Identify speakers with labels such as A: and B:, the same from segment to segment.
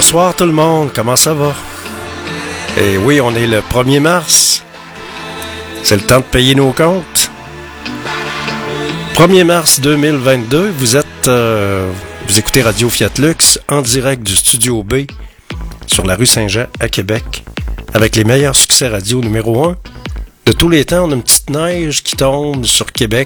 A: Bonsoir tout le monde, comment ça va? Et oui, on est le 1er mars. C'est le temps de payer nos comptes. 1er mars 2022, vous écoutez Radio Fiat Lux en direct du Studio B sur la rue Saint-Jean à Québec avec les meilleurs succès radio numéro 1 de tous les temps. On a une petite neige qui tombe sur Québec.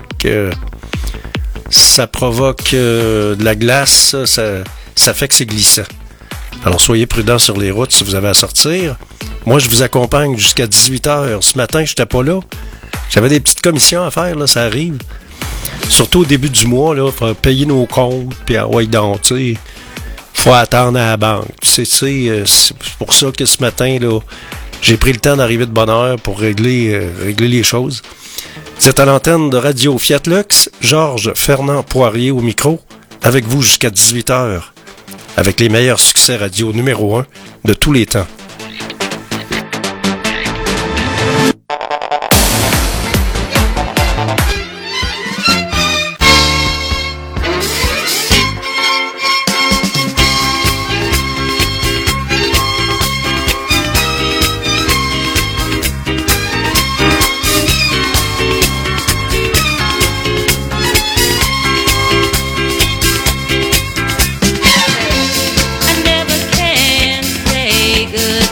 A: Ça provoque de la glace, ça fait que c'est glissant. Alors soyez prudents sur les routes si vous avez à sortir. Moi, je vous accompagne jusqu'à 18h. Ce matin, je n'étais pas là. J'avais des petites commissions à faire, là, ça arrive. Surtout au début du mois, là, faut payer nos comptes, puis donc, tu sais, faut attendre à la banque. C'est pour ça que ce matin, là, j'ai pris le temps d'arriver de bonne heure pour régler les choses. C'est à l'antenne de Radio Fiat Lux, Georges Fernand Poirier au micro, avec vous jusqu'à 18h, avec les meilleurs succès radio numéro 1 de tous les temps.
B: Good.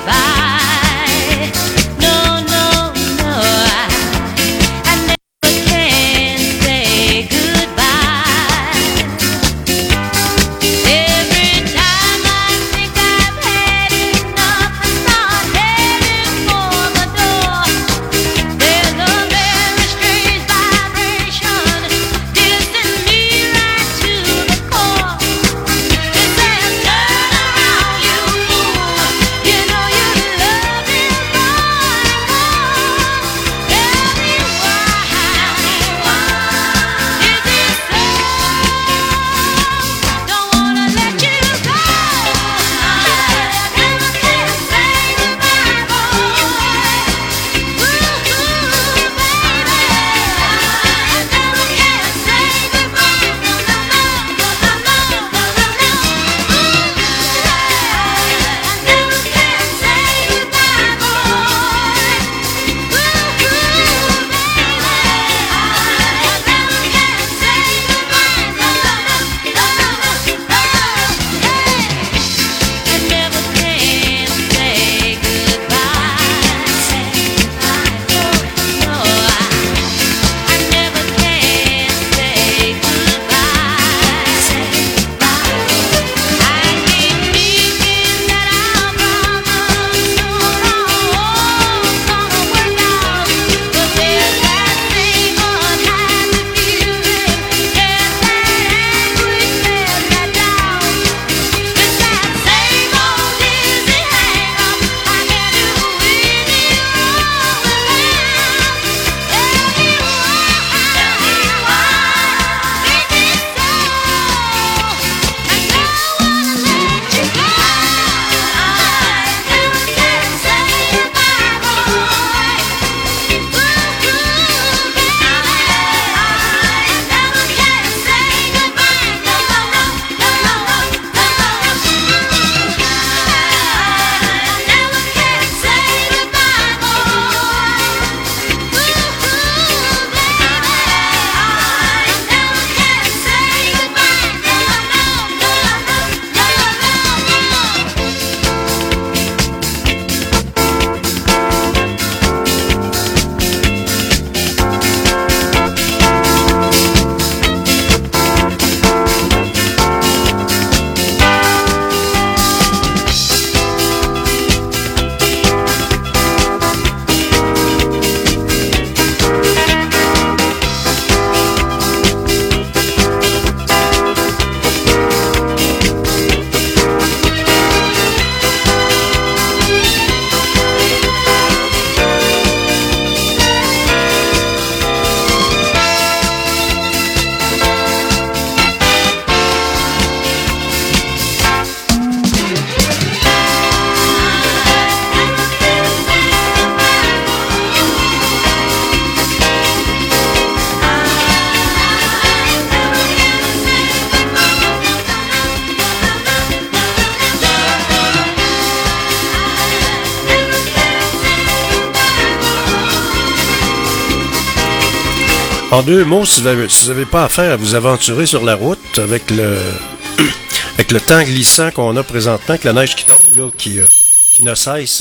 A: En deux mots, si vous n'avez pas affaire à vous aventurer sur la route avec le avec le temps glissant qu'on a présentement, avec la neige qui tombe, là, qui ne cesse.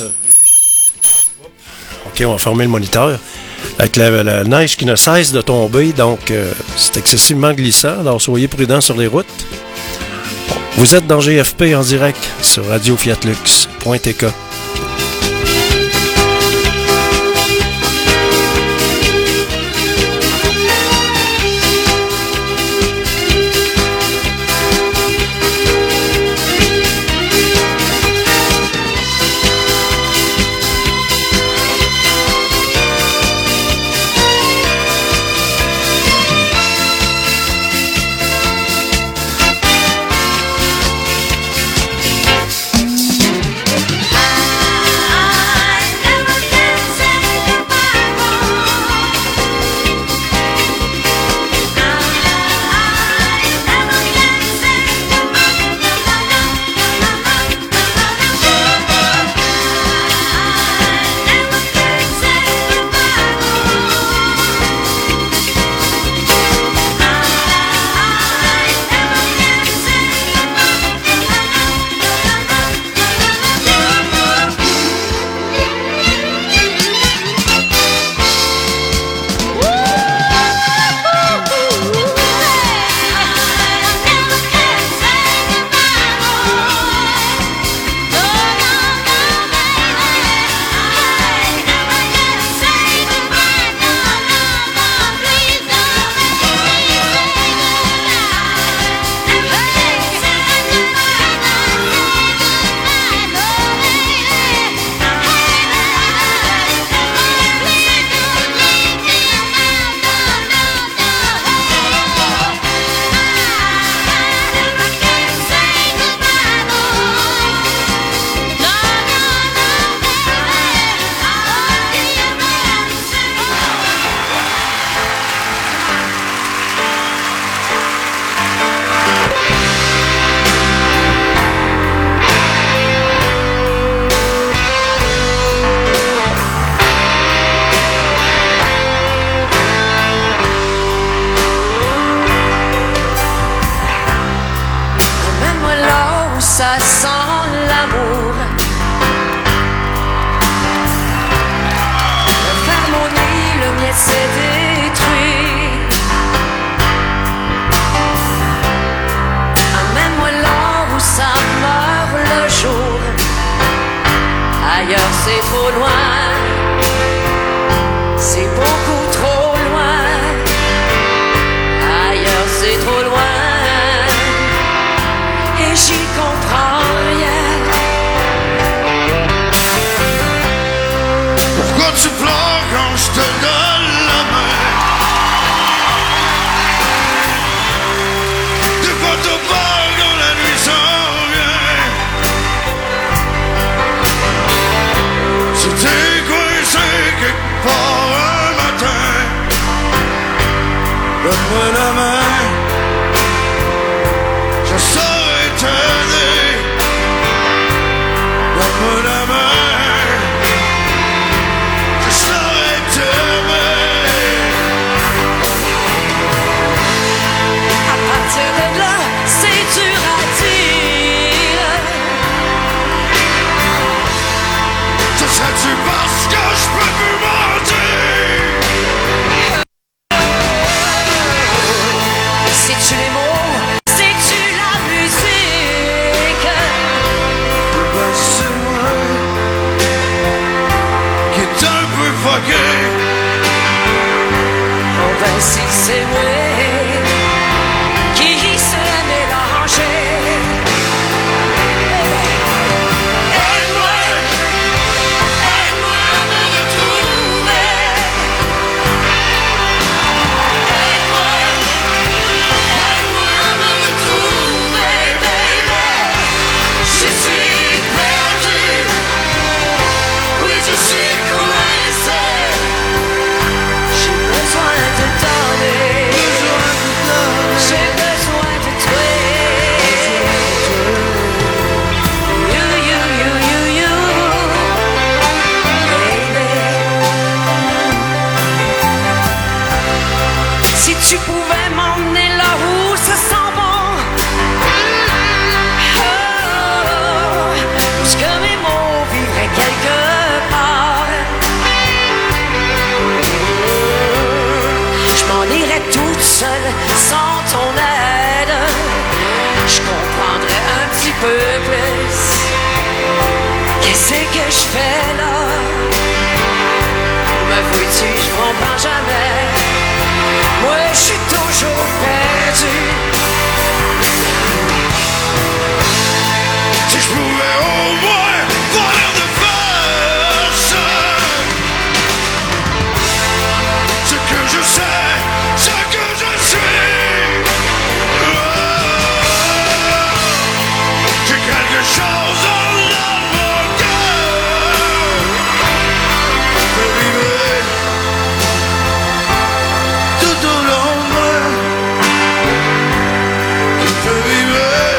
A: OK, on va fermer le moniteur. Avec la neige qui ne cesse de tomber, donc c'est excessivement glissant, alors soyez prudents sur les routes. Vous êtes dans GFP en direct sur radiofiatlux.tk.
B: Donne-moi la main, je saurai t'aider. Donne-moi la main, je saurai t'aimer.
C: À partir de là, c'est dur à dire.
B: Ce serait-tu parce que je peux plus mentir?
C: C'est-tu les mots? C'est-tu la musique?
B: Ben c'est moi qui est un peu fucké.
C: Oh ben si c'est moi qui serait mélangé.
B: Aide-moi à me retrouver. Aide-moi à me retrouver, baby. Je suis perdu, oui je suis coincé.
C: J'ai besoin de donner. ton aide, je comprendrais un petit peu plus. Qu'est-ce que je fais là? Me vois-tu, je comprends jamais. Moi, je suis toujours perdu.
B: Si je pouvais au moins voir de face ce que je sais, ce que je suis. J'ai quelque chose dans mon cœur. Baby, tout au long de moi, tu peux vivre.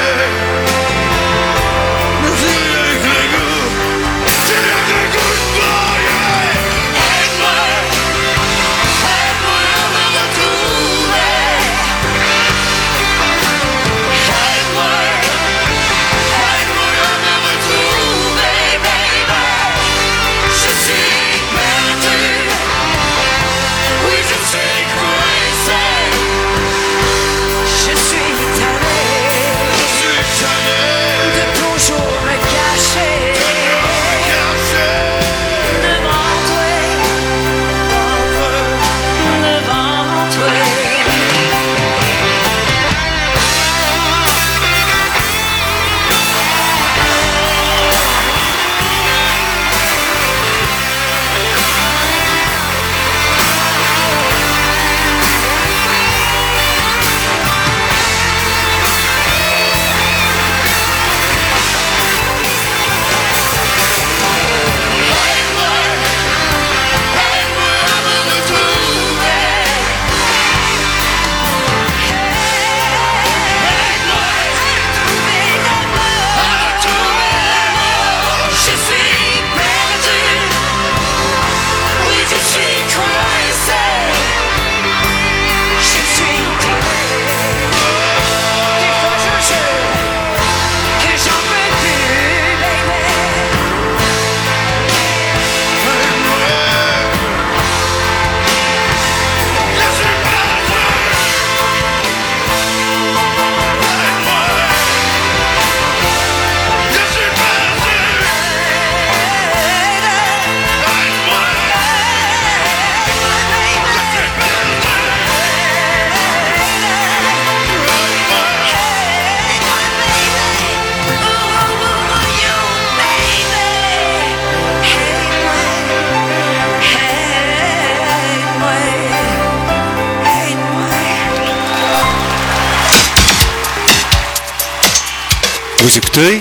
A: Vous écoutez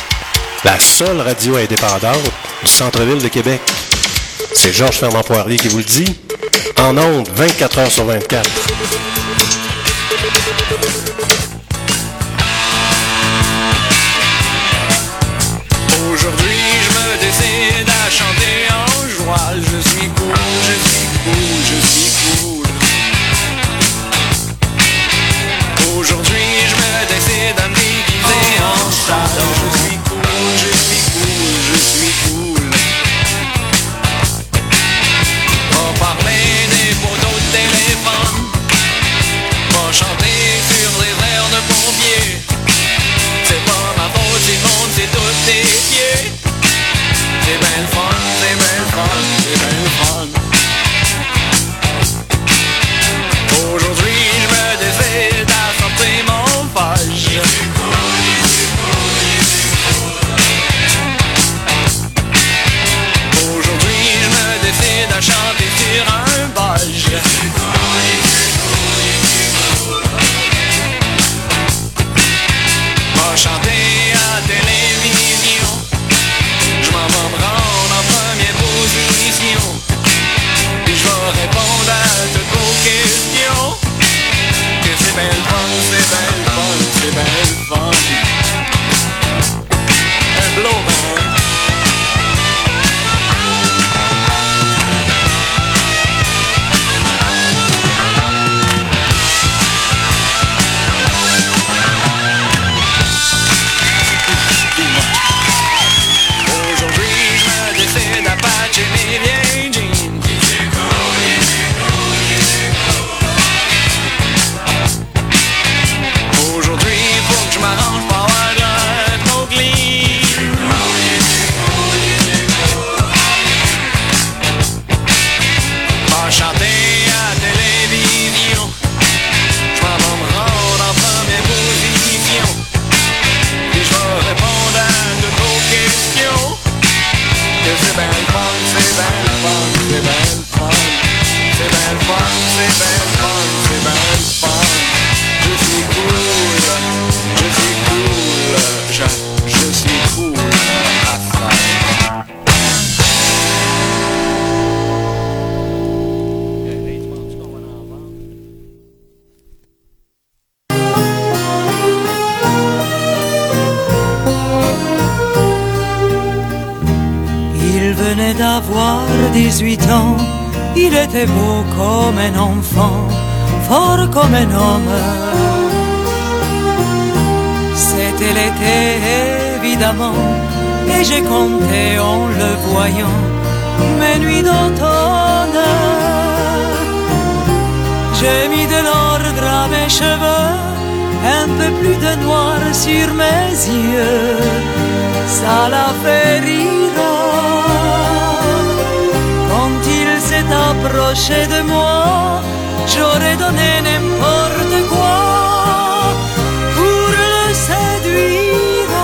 A: la seule radio indépendante du centre-ville de Québec. C'est Georges Fernand Poirier qui vous le dit. En ondes, 24 heures sur 24.
D: Aujourd'hui, je me décide à chanter en joie. Je suis cool, je suis cool, je suis cool. Aujourd'hui, je me décide à me déguiser en chat. Je suis cool, je suis cool, je suis cool. On parler des photos de téléphone. On chanter sur les airs que c'est ben le fun, c'est ben le fun, c'est ben le fun. C'est ben le fun, c'est ben le fun, c'est ben le fun. Je suis cool, je suis cool, je suis cool à faire.
E: Il venait d'avoir 18 ans, il était beau comme un enfant, fort comme un homme. C'était l'été évidemment, et j'ai compté en le voyant mes nuits d'automne. J'ai mis de l'ordre à mes cheveux, un peu plus de noir sur mes yeux, ça l'a fait rire. Quand il s'est approché de moi, j'aurais donné n'importe quoi pour le séduire.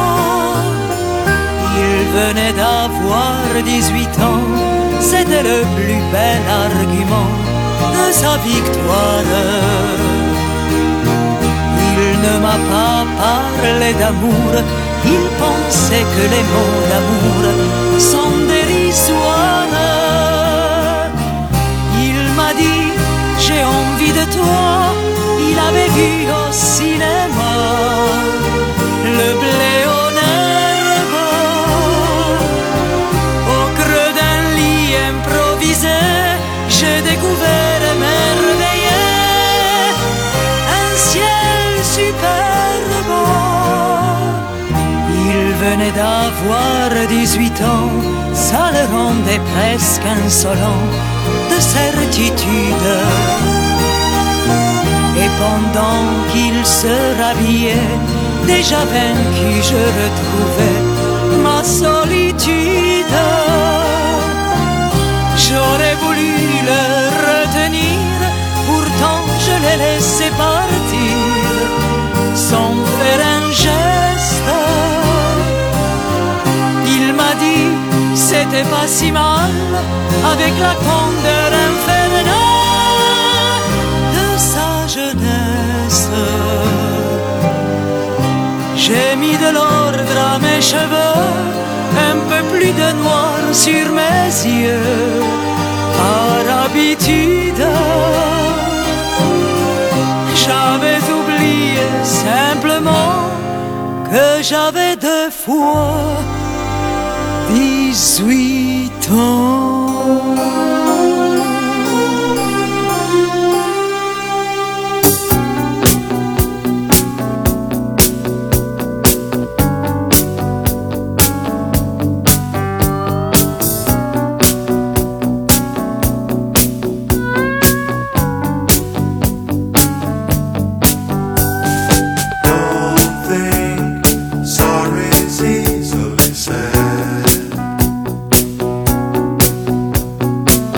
E: Il venait d'avoir 18 ans, c'était le plus bel argument de sa victoire. Il ne m'a pas parlé d'amour, il pensait que les mots d'amour sont dérisoires. Il m'a dit j'ai envie de toi, il avait vu au cinéma le blé en herbe. Au creux d'un lit improvisé, j'ai découvert émerveillé un ciel superbe. Il venait d'avoir 18 ans, ça le rendait presque insolent de certitude. Et pendant qu'il se rhabillait, déjà vaincu, je retrouvais ma solitude. J'aurais voulu le retenir, pourtant je l'ai laissé partir sans faire un geste. Il m'a dit c'était pas si mal, avec la candeur infernale de sa jeunesse. J'ai mis de l'ordre à mes cheveux, un peu plus de noir sur mes yeux, par habitude. J'avais oublié simplement que j'avais 2 fois 18 ans.
B: Sorry's easily said.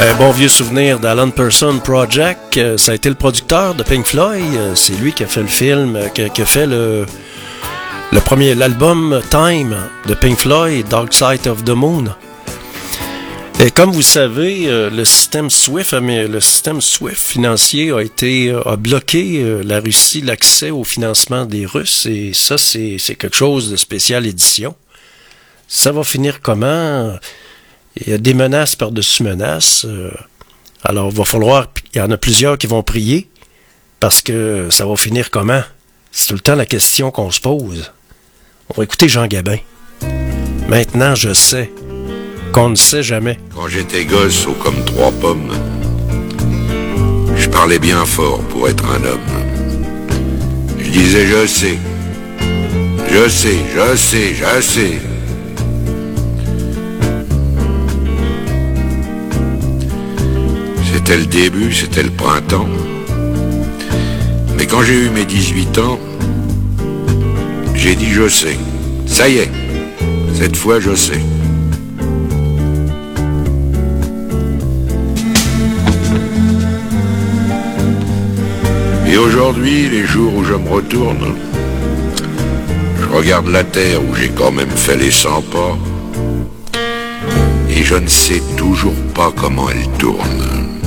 A: Bon vieux souvenir d'Alan Parsons Project. Ça a été le producteur de Pink Floyd. C'est lui qui a fait le film, qui a fait l'album Time de Pink Floyd, Dark Side of the Moon. Et comme vous savez, le système SWIFT financier a bloqué la Russie l'accès au financement des Russes. Et ça, c'est quelque chose de spécial édition. Ça va finir comment? Il y a des menaces par-dessus menaces. Alors, il va falloir... Il y en a plusieurs qui vont prier parce que ça va finir comment? C'est tout le temps la question qu'on se pose. On va écouter Jean Gabin. Maintenant, je sais qu'on ne sait jamais.
F: Quand j'étais gosse, haut comme 3 pommes, je parlais bien fort pour être un homme. Je disais je sais, je sais, je sais, je sais. C'était le début, c'était le printemps. Mais quand j'ai eu mes 18 ans, j'ai dit je sais. Ça y est, cette fois je sais. Et aujourd'hui, les jours où je me retourne, je regarde la terre où j'ai quand même fait les 100 pas, et je ne sais toujours pas comment elle tourne.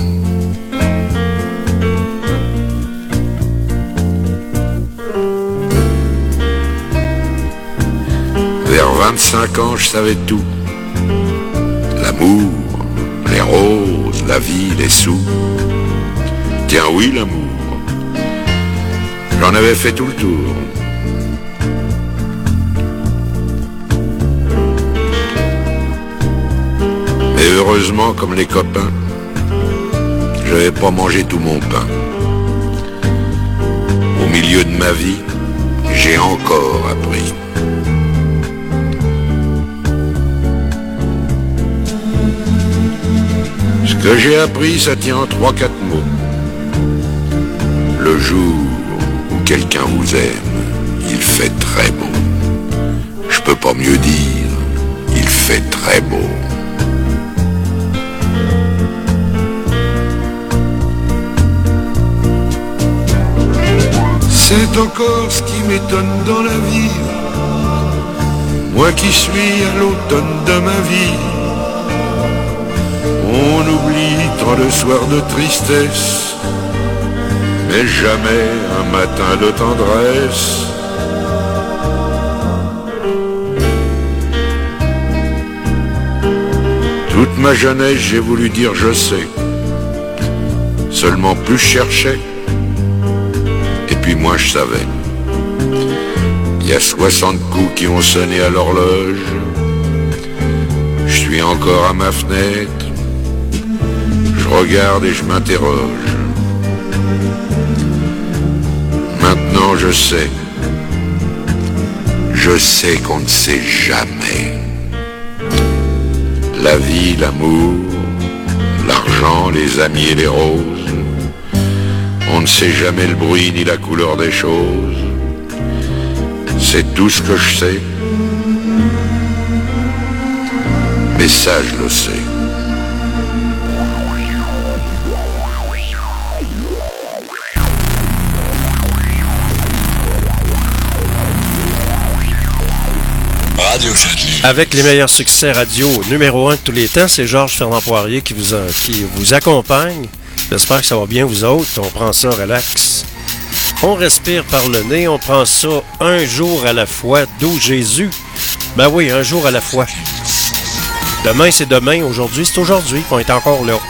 F: Vers 25 ans, je savais tout. L'amour, les roses, la vie, les sous. Tiens oui, l'amour. J'en avais fait tout le tour. Mais heureusement, comme les copains, je n'avais pas mangé tout mon pain. Au milieu de ma vie, j'ai encore appris. Ce que j'ai appris, ça tient en 3-4 mots. Le jour où quelqu'un vous aime, il fait très beau. Je peux pas mieux dire, il fait très beau. C'est encore ce qui m'étonne dans la vie. Moi qui suis à l'automne de ma vie. On oublie tant de soirs de tristesse, mais jamais un matin de tendresse. Toute ma jeunesse, j'ai voulu dire je sais. Seulement plus je cherchais, et puis moins je savais. Il y a 60 coups qui ont sonné à l'horloge. Je suis encore à ma fenêtre. Je regarde et je m'interroge. Maintenant je sais qu'on ne sait jamais. La vie, l'amour, l'argent, les amis et les roses. On ne sait jamais le bruit ni la couleur des choses. C'est tout ce que je sais. Mais ça je le sais.
A: Avec les meilleurs succès radio numéro 1 de tous les temps, c'est Georges Fernand Poirier qui vous accompagne. J'espère que ça va bien vous autres. On prend ça relax. On respire par le nez, on prend ça un jour à la fois, d'où Jésus. Ben oui, un jour à la fois. Demain c'est demain, aujourd'hui c'est aujourd'hui, on est encore là.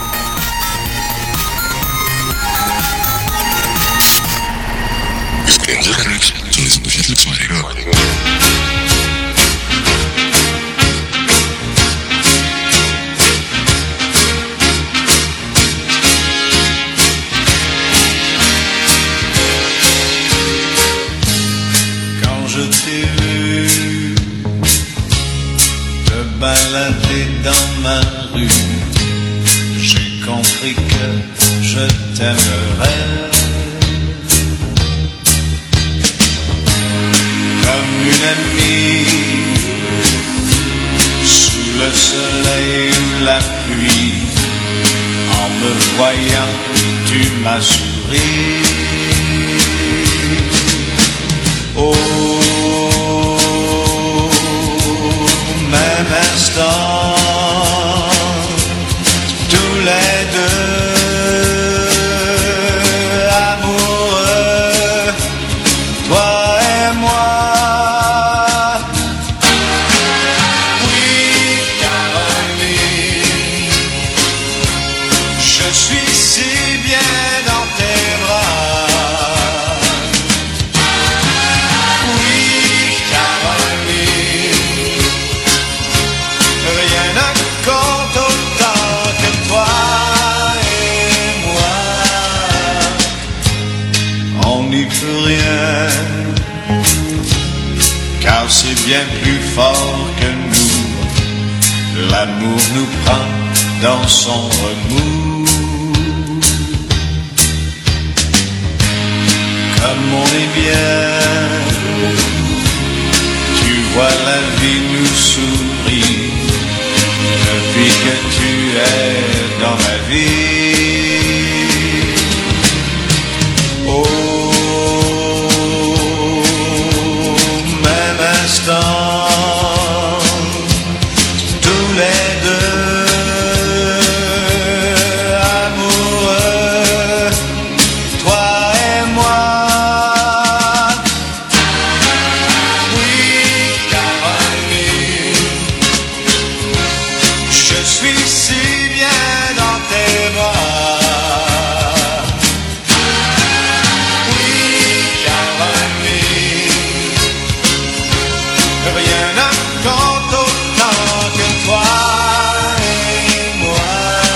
G: Dans ma rue, j'ai compris que je t'aimerais comme une amie sous le soleil ou la pluie. voyant, tu m'as souri. Au même instant, tous les deux amoureux, toi et moi. Oui, Caroline, je suis si bien dans tes bras. Oui, Caroline, rien ne compte autant que toi et moi. On n'y peut rien, car c'est bien plus fort que nous. L'amour nous prend dans son remous. Comme on est bien, tu vois la vie nous sourit. Depuis que tu es dans ma vie. Au même instant, tous les deux amoureux, toi et moi. Oui, Caroline, je suis si bien dans tes bras. Oui, Caroline, rien ne compte autant que toi et moi.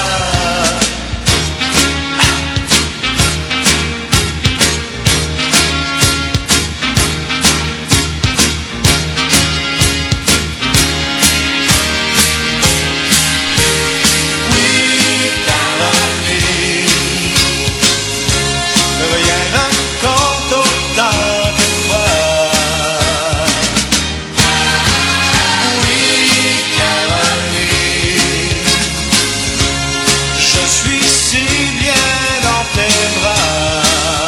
G: Oui, Caroline, rien ne compte autant que toi. Oui, Caroline, je suis si bien dans tes bras.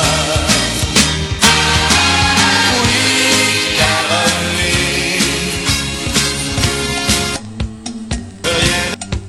G: Oui, Caroline, rien.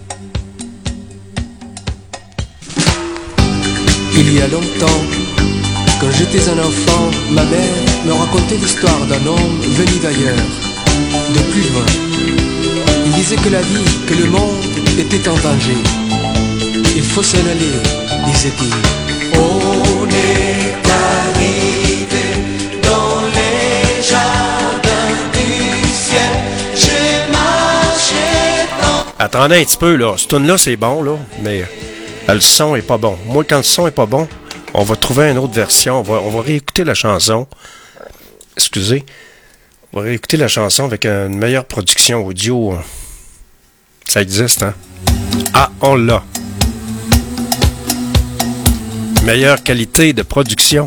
H: Il y a longtemps, quand j'étais un enfant, ma mère me racontait l'histoire d'un homme venu d'ailleurs, de plus loin. Il disait que la vie, que le monde était en danger. Il faut s'en aller, disait-il. On est arrivé dans les jardins du ciel. J'ai marché dans...
A: Attendez un petit peu, là. Ce tune-là, c'est bon, là, mais le son est pas bon. Moi, quand le son est pas bon, on va trouver une autre version. On va réécouter la chanson. Excusez. On va réécouter la chanson avec une meilleure production audio. Ça existe, hein? Ah, on l'a. Meilleure qualité de production.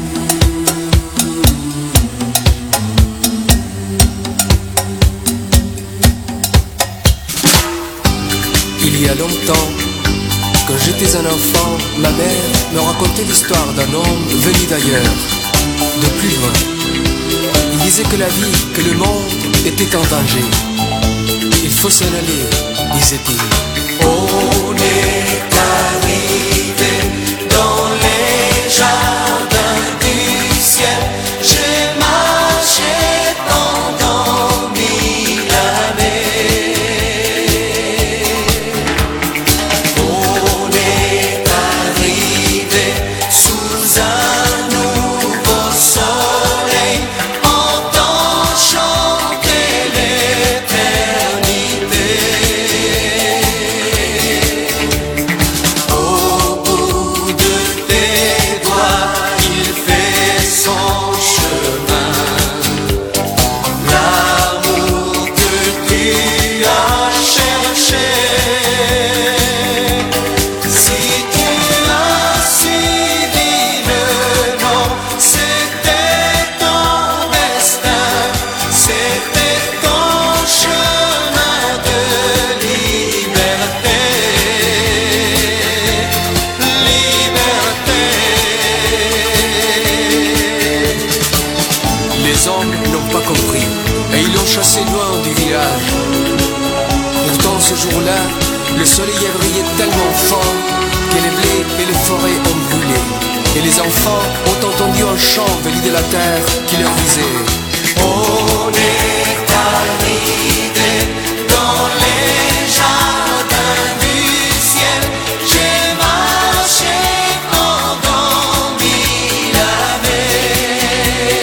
H: Il y a longtemps, quand j'étais un enfant, ma mère me racontait l'histoire d'un homme venu d'ailleurs, de plus loin. Il disait que la vie, que le monde était en danger. Il faut s'en aller, disait-il. On est arrivé dans les jardins du ciel. J'ai marché pendant 1000 années. On est arrivé sous un nouveau soleil, entend chanter l'éternité. Au bout de tes doigts, assez loin du village. Pourtant ce jour-là, le soleil a brillé tellement fort que les blés et les forêts ont brûlé. Et les enfants ont entendu un chant venu de la terre qui leur disait: on est arrivé dans les jardins du ciel. J'ai marché pendant 1000 années.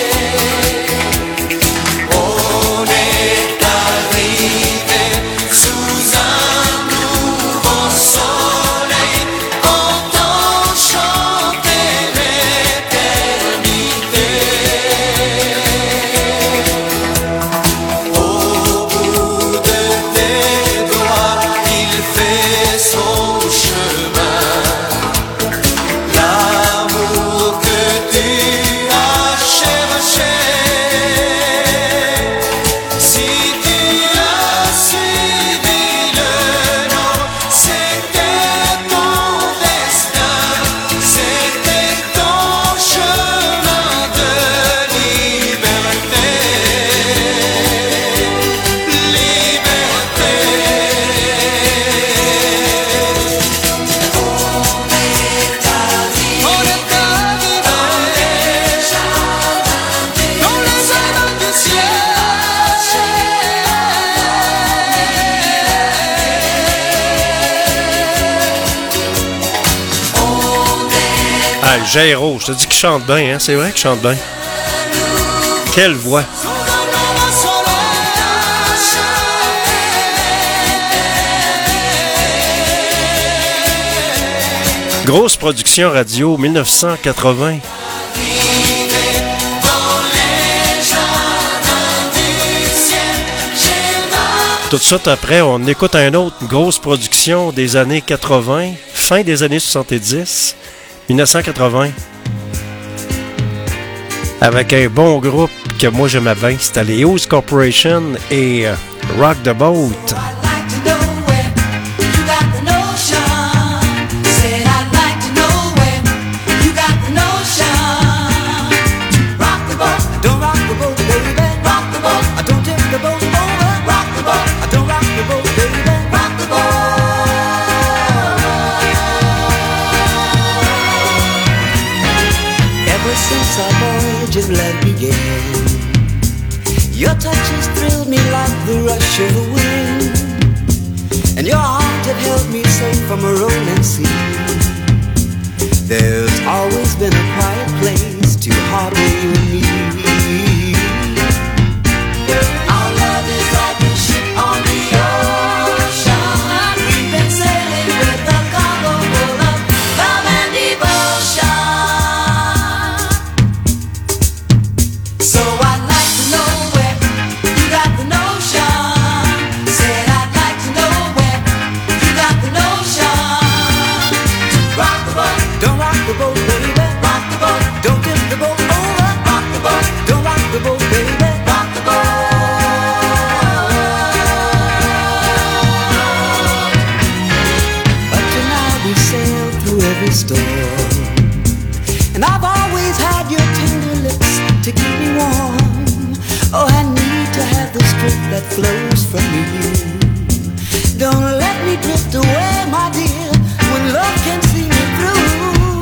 H: On est arrivé sous un nouveau soleil, entend chanter l'éternité. Au bout de tes doigts, il fait son chemin. L'amour que tu as cherché, si tu as suivi le nom, c'était ton destin, c'était ton chemin de liberté. Liberté. On est arrivé dans les jardins du ciel.
A: Ah, Géraud, je te dis qu'il chante bien, hein? C'est vrai qu'il chante bien. Quelle voix! Grosse production radio, 1980. Tout de suite après, on écoute un autre grosse production des années 80, fin des années 70, 1980. Avec un bon groupe que moi j'aimais bien, c'était les Hughes Corporation et Rock the Boat.
E: Ever since our voyage of love began, your touches thrilled me like the rush of the wind, and your arms have held me safe from a rolling sea. There's always been a quiet place to harbor you and me. Our love is like a ship on the ocean. We've been sailing with a cargo full of love and devotion. So I'd like to know where you got the notion. Said I'd like to know where you got the notion. Rock the boat, don't rock the boat, baby. Rock the boat, don't tip the boat over. Rock the boat, don't rock the boat, baby. Rock the boat. Up to now we sailed through every storm, and I've always had your tender lips to keep me warm. Oh, I need to have the strength that flows from you. Don't let me drift away, my dear, when love can see me through.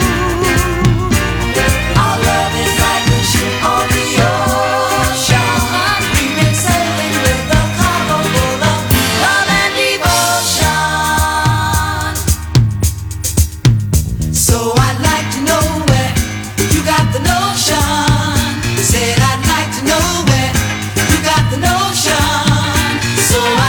E: Our love is like a ship on the ocean. We've been sailing with a cargo full of love and devotion. So I'd like to know where you got the notion. Said I'd like to know where you got the notion. So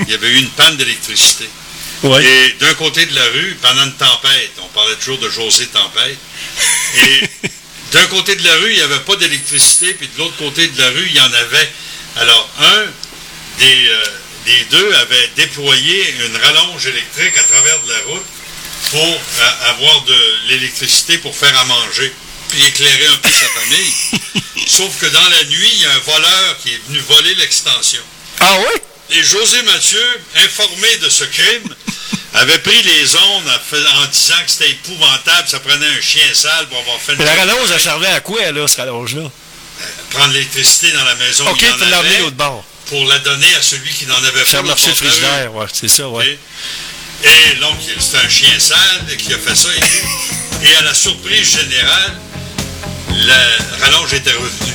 I: il y avait eu une panne d'électricité.
A: Ouais.
I: Et d'un côté de la rue, pendant une tempête, on parlait toujours de José Tempête, et d'un côté de la rue, il n'y avait pas d'électricité, puis de l'autre côté de la rue, il y en avait. Alors, un des deux avait déployé une rallonge électrique à travers de la route pour avoir de l'électricité pour faire à manger, puis éclairer un peu sa famille. Sauf que dans la nuit, il y a un voleur qui est venu voler l'extension.
A: Ah oui?
I: Et José Mathieu, informé de ce crime, avait pris les ondes en disant que c'était épouvantable, ça prenait un chien sale pour avoir fait...
A: Mais la rallonge, elle servait à quoi, là, cette rallonge-là?
I: Prendre l'électricité dans la maison.
A: OK, tu l'as emmené l'autre bord.
I: Pour la donner à celui qui n'en avait pas.
A: Faire marcher le frigidaire, ouais, c'est ça, ouais.
I: Et donc, c'est un chien sale qui a fait ça et tout. Et à la surprise générale, la rallonge était revenue.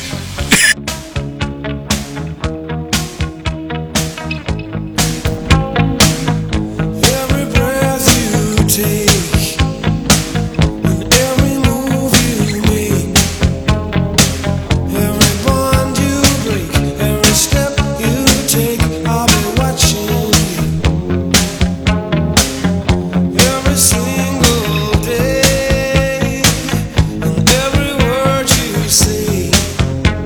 E: Single day, and every word you say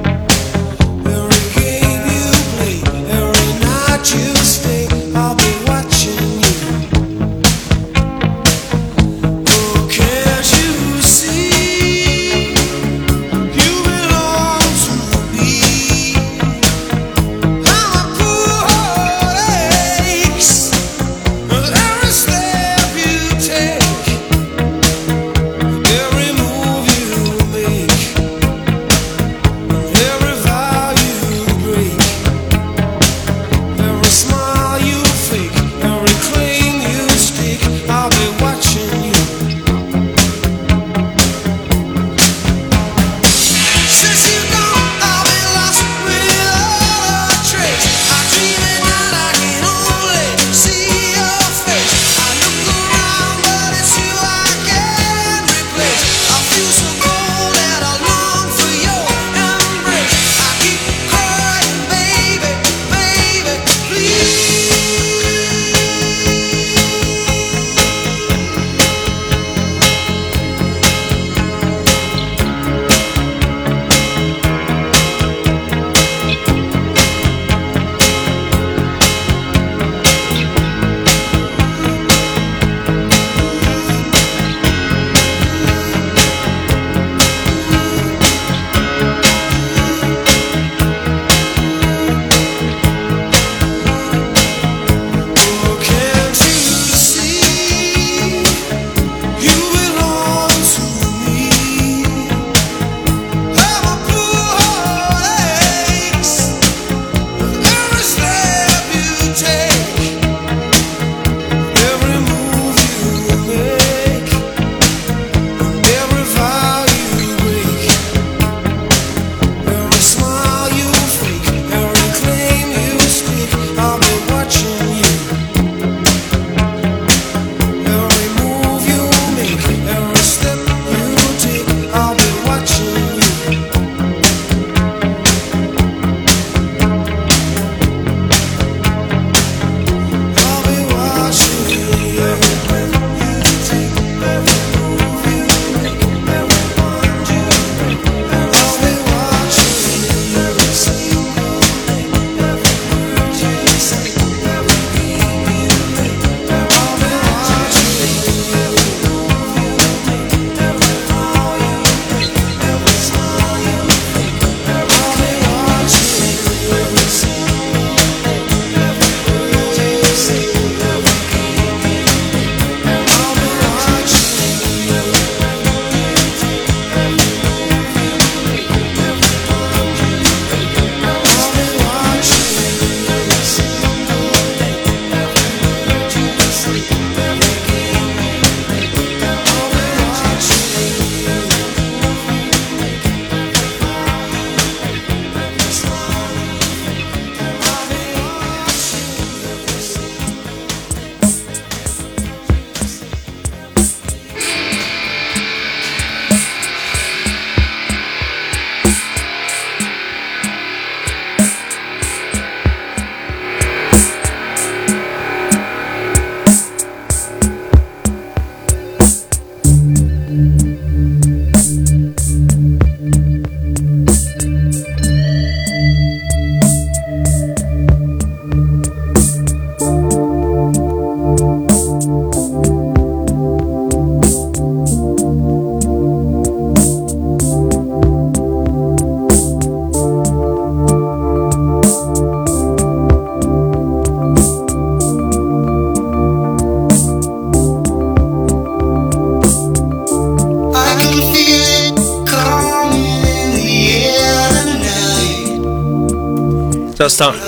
A: Ça, c'est en...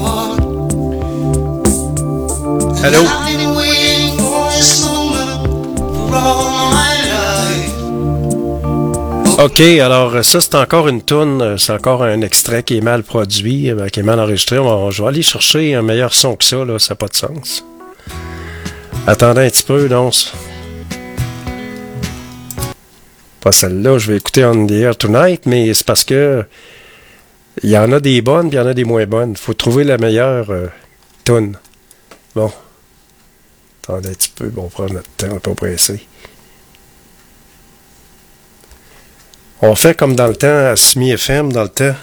A: Allô? OK, alors ça, c'est encore une toune, c'est encore un extrait qui est mal produit, qui est mal enregistré. Je vais aller chercher un meilleur son que ça, là, ça n'a pas de sens. Attendez un petit peu, non? Pas celle-là, je vais écouter On the Air Tonight, mais c'est parce que il y en a des bonnes, puis il y en a des moins bonnes. Il faut trouver la meilleure toune. Bon. Attendez un petit peu, bon, on prend notre temps, on n'est pas pressé. On fait comme dans le temps à Semi FM, dans le temps.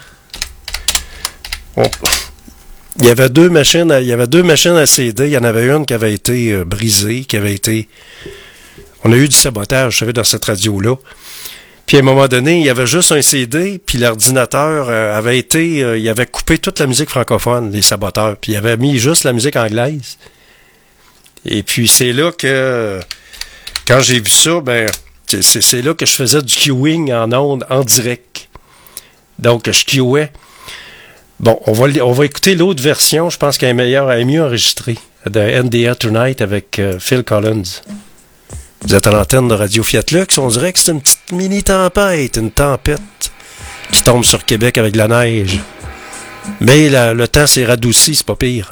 A: Il y avait deux machines à CD. Il y en avait une qui avait été brisée, qui avait été... On a eu du sabotage, vous savez, dans cette radio-là. Puis à un moment donné, il y avait juste un CD, puis l'ordinateur avait été... il avait coupé toute la musique francophone, les saboteurs, puis il avait mis juste la musique anglaise. Et puis c'est là que... Quand j'ai vu ça, ben... C'est là que je faisais du queuing en ondes, en direct. Donc, je queuais. Bon, on va écouter l'autre version. Je pense qu'elle est meilleure, elle est mieux enregistrée. De On the Air Tonight avec Phil Collins. Vous êtes à l'antenne de Radio Fiat Lux. On dirait que c'est une petite mini-tempête, une tempête qui tombe sur Québec avec de la neige. Mais le temps s'est radouci, c'est pas pire.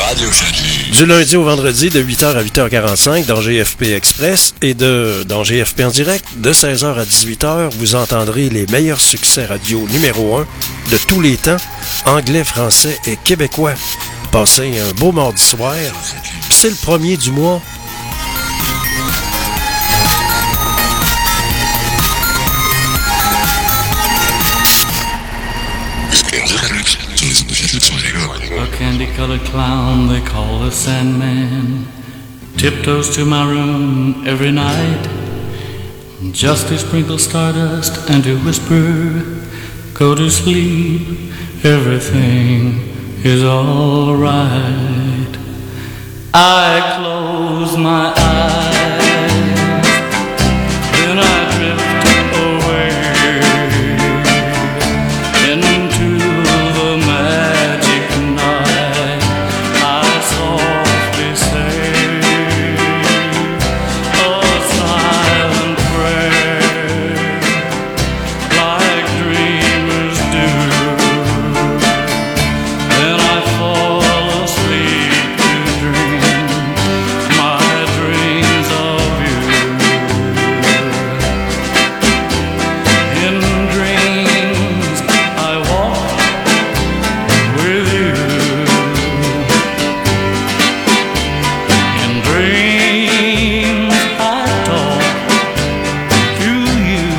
B: Radio Fiat-Lux.
A: Du lundi au vendredi de 8h à 8h45 dans GFP Express et dans GFP en direct de 16h à 18h, vous entendrez les meilleurs succès radio numéro 1 de tous les temps, anglais, français et québécois. Passez un beau mardi soir. C'est le 1er du mois.
J: A candy-colored clown they call the Sandman tiptoes to my room every night just to sprinkle stardust and to whisper, go to sleep, everything is all right. I close my eyes, then I drift away into the magic night. I softly say a silent prayer like dreamers do. Then I fall asleep to dream my dreams of you. In dreams I walk with you. In dreams I talk to you.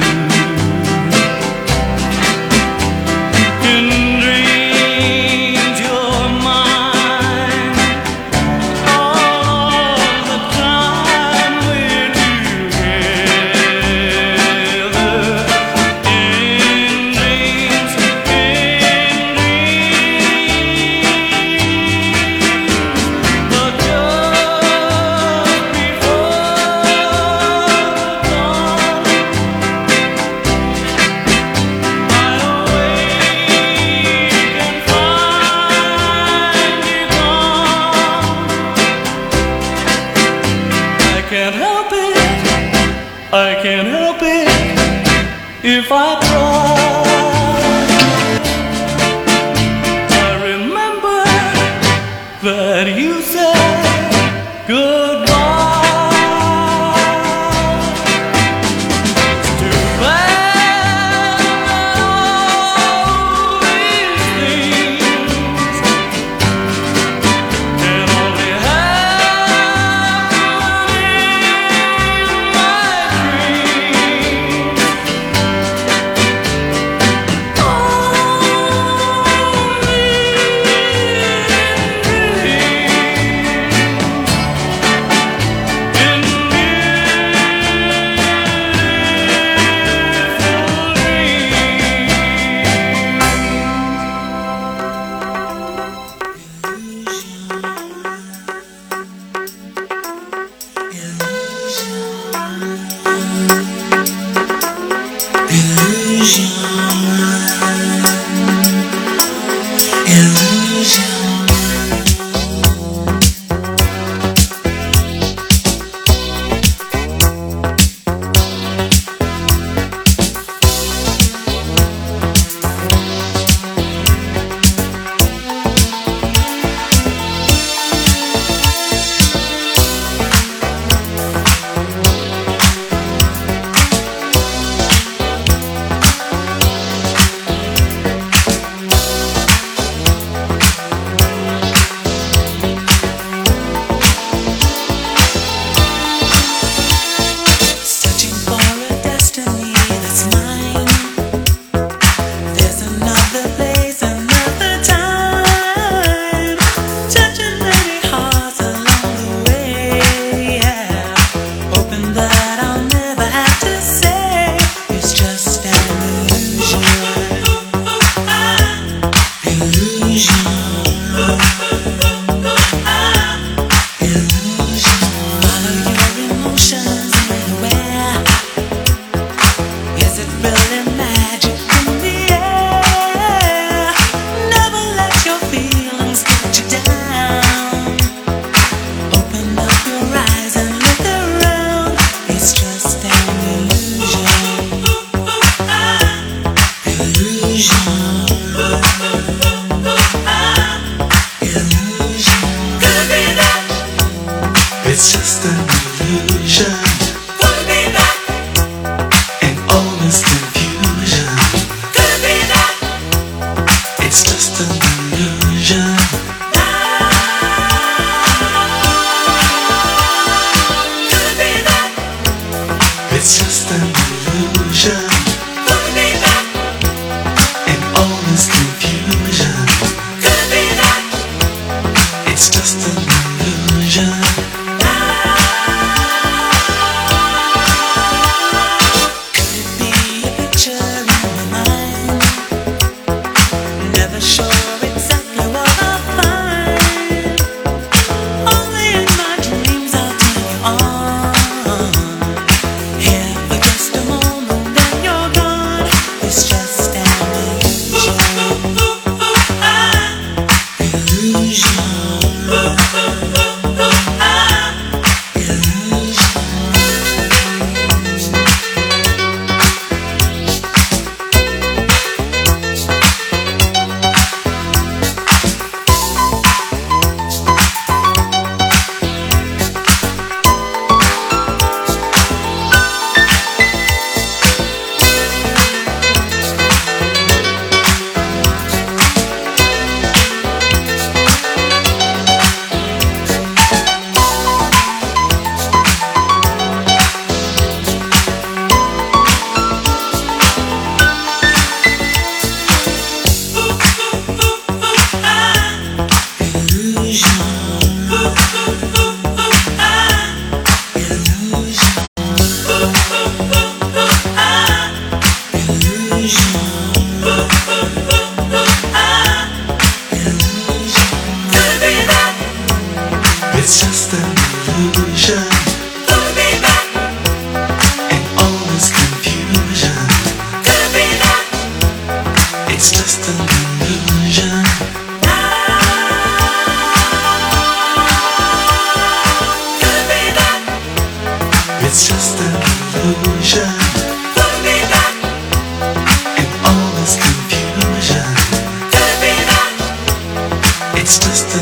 J: In dreams you're mine all the time we're together. In dreams, but just before dawn, I awake and find you gone. I can't help it, I can't help it if I try. I remember that you said goodbye. It's too bad that all these things can only happen in my dreams. Only in dreams.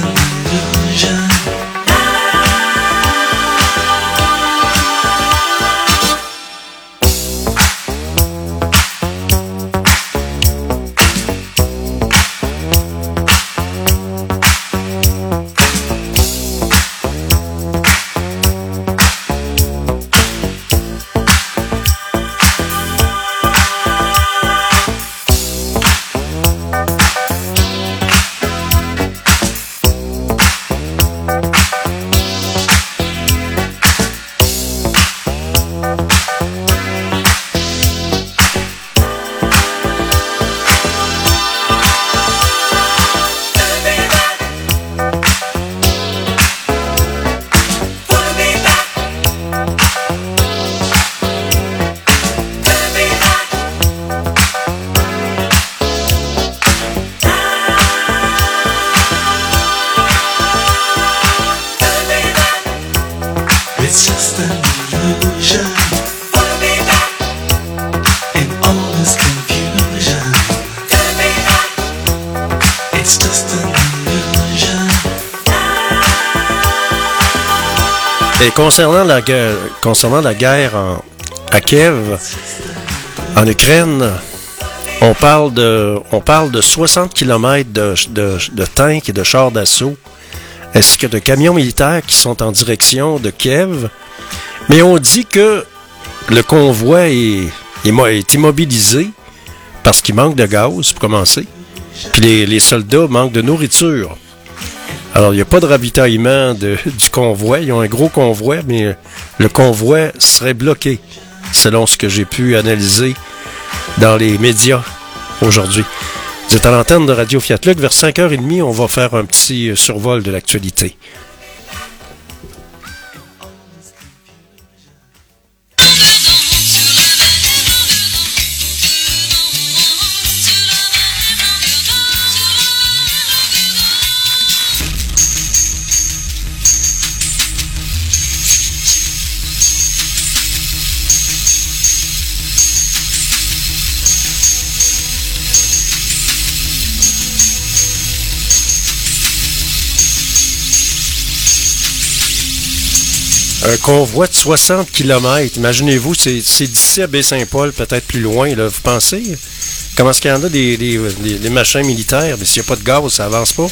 J: illusion. It's just an illusion. In all this confusion, it's just an illusion.
A: Et concernant la guerre à Kiev, en Ukraine, on parle de 60 km de tanks et de chars d'assaut, ainsi que de camions militaires qui sont en direction de Kiev. Mais on dit que le convoi est immobilisé parce qu'il manque de gaz, pour commencer. Puis les soldats manquent de nourriture. Alors, il n'y a pas de ravitaillement du convoi. Ils ont un gros convoi, mais le convoi serait bloqué, selon ce que j'ai pu analyser dans les médias aujourd'hui. Vous êtes à l'antenne de Radio Fiat Luc. Vers 5h30, on va faire un petit survol de l'actualité. Un convoi de 60 km. Imaginez-vous, c'est d'ici à Baie-Saint-Paul, peut-être plus loin. Là. Vous pensez? Comment est-ce qu'il y en a des machins militaires? Mais s'il n'y a pas de gaz, ça avance pas.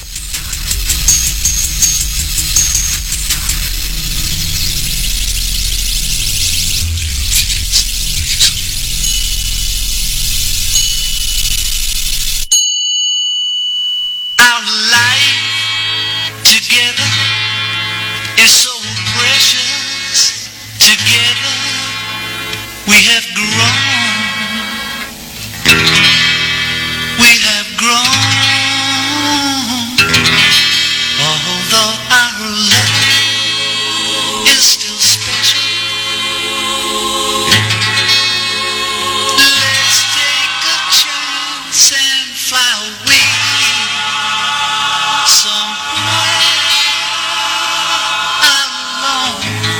J: Our life together is so precious. Together we have grown. We have grown. Although our love is still special. Let's take a chance and fly away somewhere alone.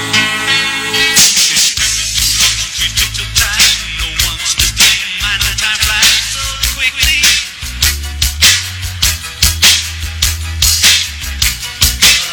J: We took the time, no one's to blame. Mind the time flies so quickly.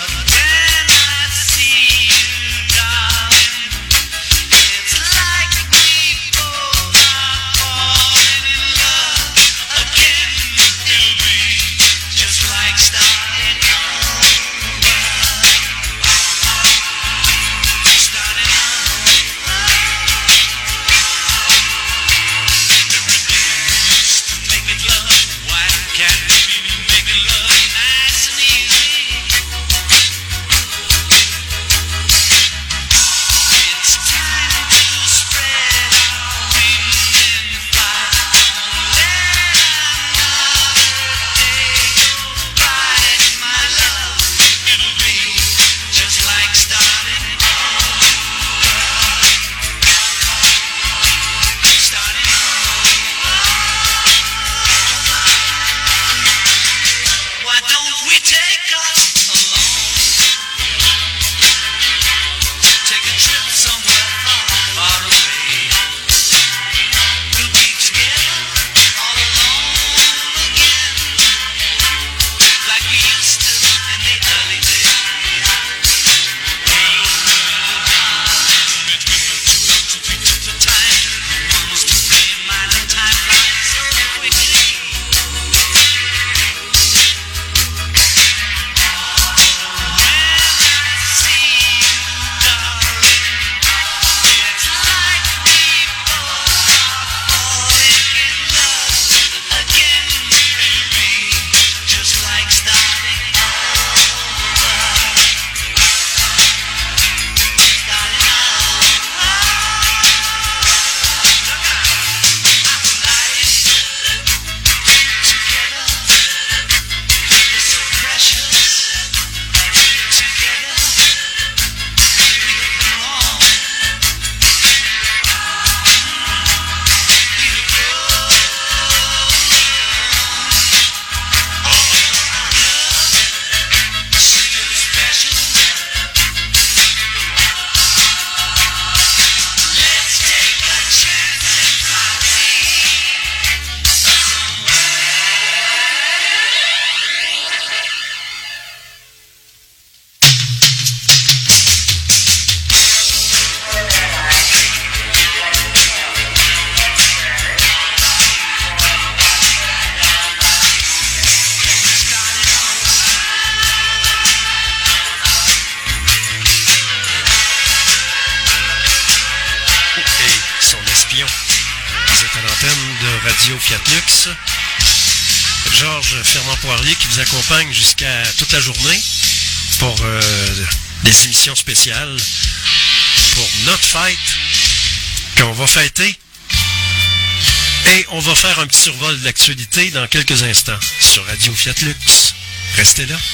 A: l'antenne de Radio Fiat Lux. Georges Fernand-Poirier qui vous accompagne jusqu'à toute la journée pour des émissions spéciales pour notre fête qu'on va fêter. Et on va faire un petit survol de l'actualité dans quelques instants sur Radio Fiat Lux. Restez là.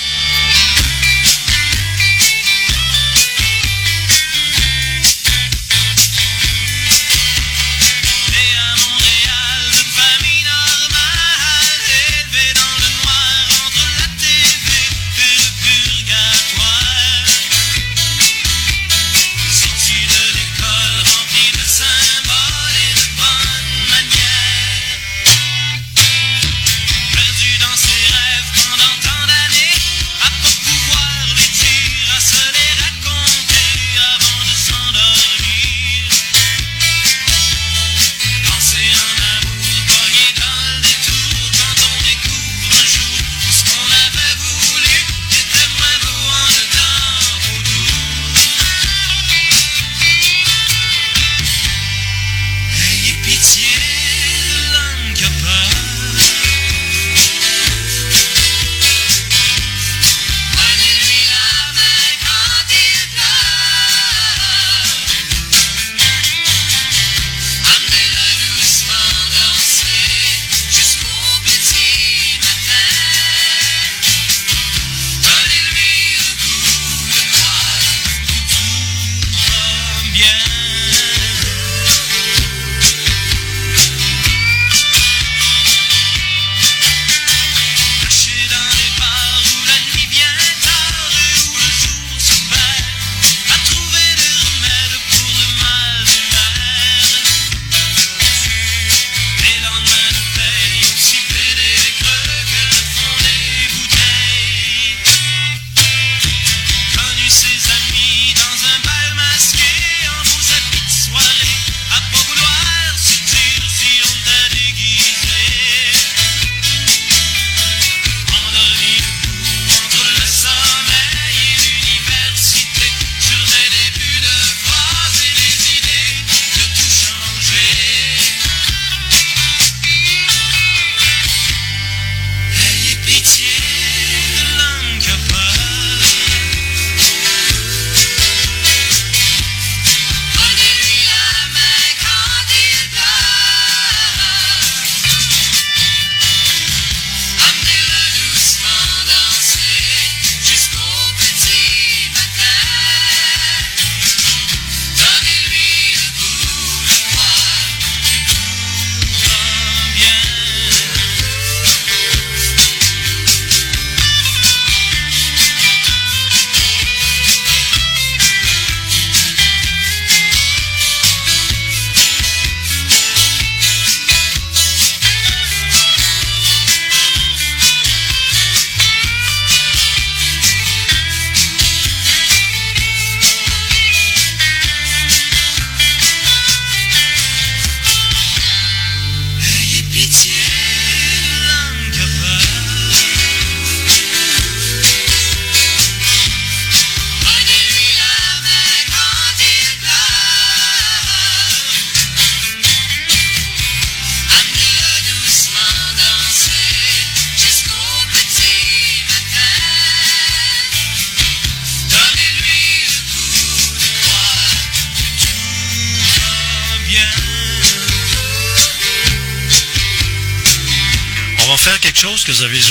A: Quelque chose que vous avez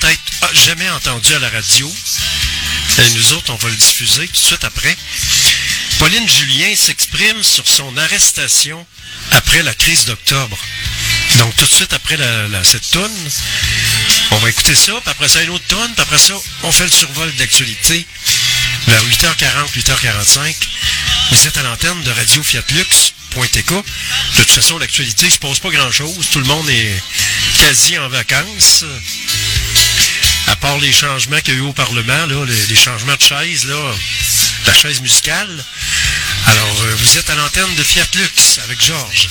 A: jamais entendu à la radio. Et nous autres, on va le diffuser tout de suite après. Pauline Julien s'exprime sur son arrestation après la crise d'octobre. Donc tout de suite après cette toune, on va écouter ça, puis après ça une autre toune, puis après ça, on fait le survol d'actualité vers 8h40, 8h45. Vous êtes à l'antenne de Radio Fiat Lux.tk. De toute façon, l'actualité, il se passe pas grand-chose. Tout le monde est quasi en vacances. À part les changements qu'il y a eu au Parlement, là, les changements de chaise, là, la chaise musicale. Alors, vous êtes à l'antenne de Fiat Lux avec Georges.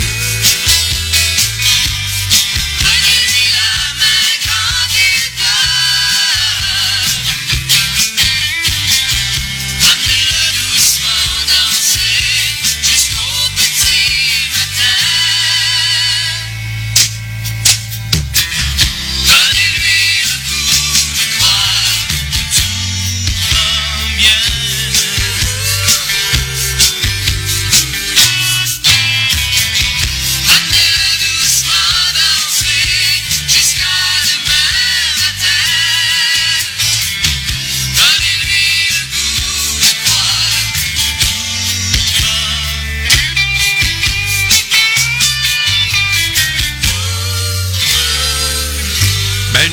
E: Donnez-lui la main quand il pleure.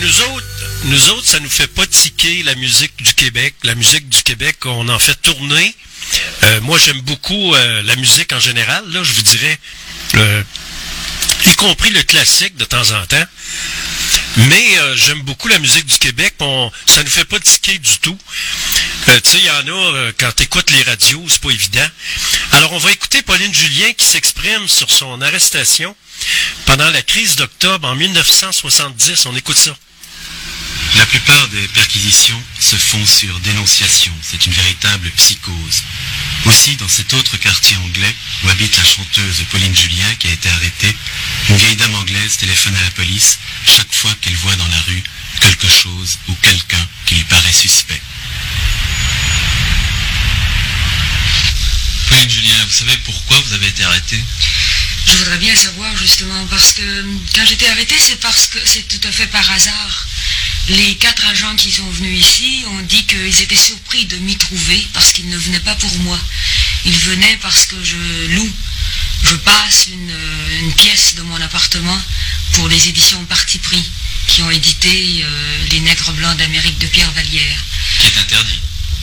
A: nous autres, ça nous fait pas tiquer la musique du Québec. La musique du Québec, on en fait tourner. Moi, j'aime beaucoup la musique en général, là, je vous dirais, y compris le classique de temps en temps. Mais j'aime beaucoup la musique du Québec. Ça nous fait pas tiquer du tout. Tu sais, il y en a, quand tu écoutes les radios, c'est pas évident. Alors, on va écouter Pauline Julien qui s'exprime sur son arrestation pendant la crise d'octobre en 1970. On écoute ça.
K: La plupart des perquisitions se font sur dénonciation. C'est une véritable psychose. Aussi, dans cet autre quartier anglais où habite la chanteuse Pauline Julien qui a été arrêtée, une vieille dame anglaise téléphone à la police chaque fois qu'elle voit dans la rue quelque chose ou quelqu'un qui lui paraît suspect. Pauline Julien, vous savez pourquoi vous avez été arrêtée ?
L: Je voudrais bien savoir justement, parce que quand j'étais arrêtée, c'est parce que c'est tout à fait par hasard. Les 4 agents qui sont venus ici ont dit qu'ils étaient surpris de m'y trouver parce qu'ils ne venaient pas pour moi. Ils venaient parce que je passe une pièce de mon appartement pour les éditions Parti Pris qui ont édité Les Nègres Blancs d'Amérique de Pierre Vallière.
K: Qui est interdit.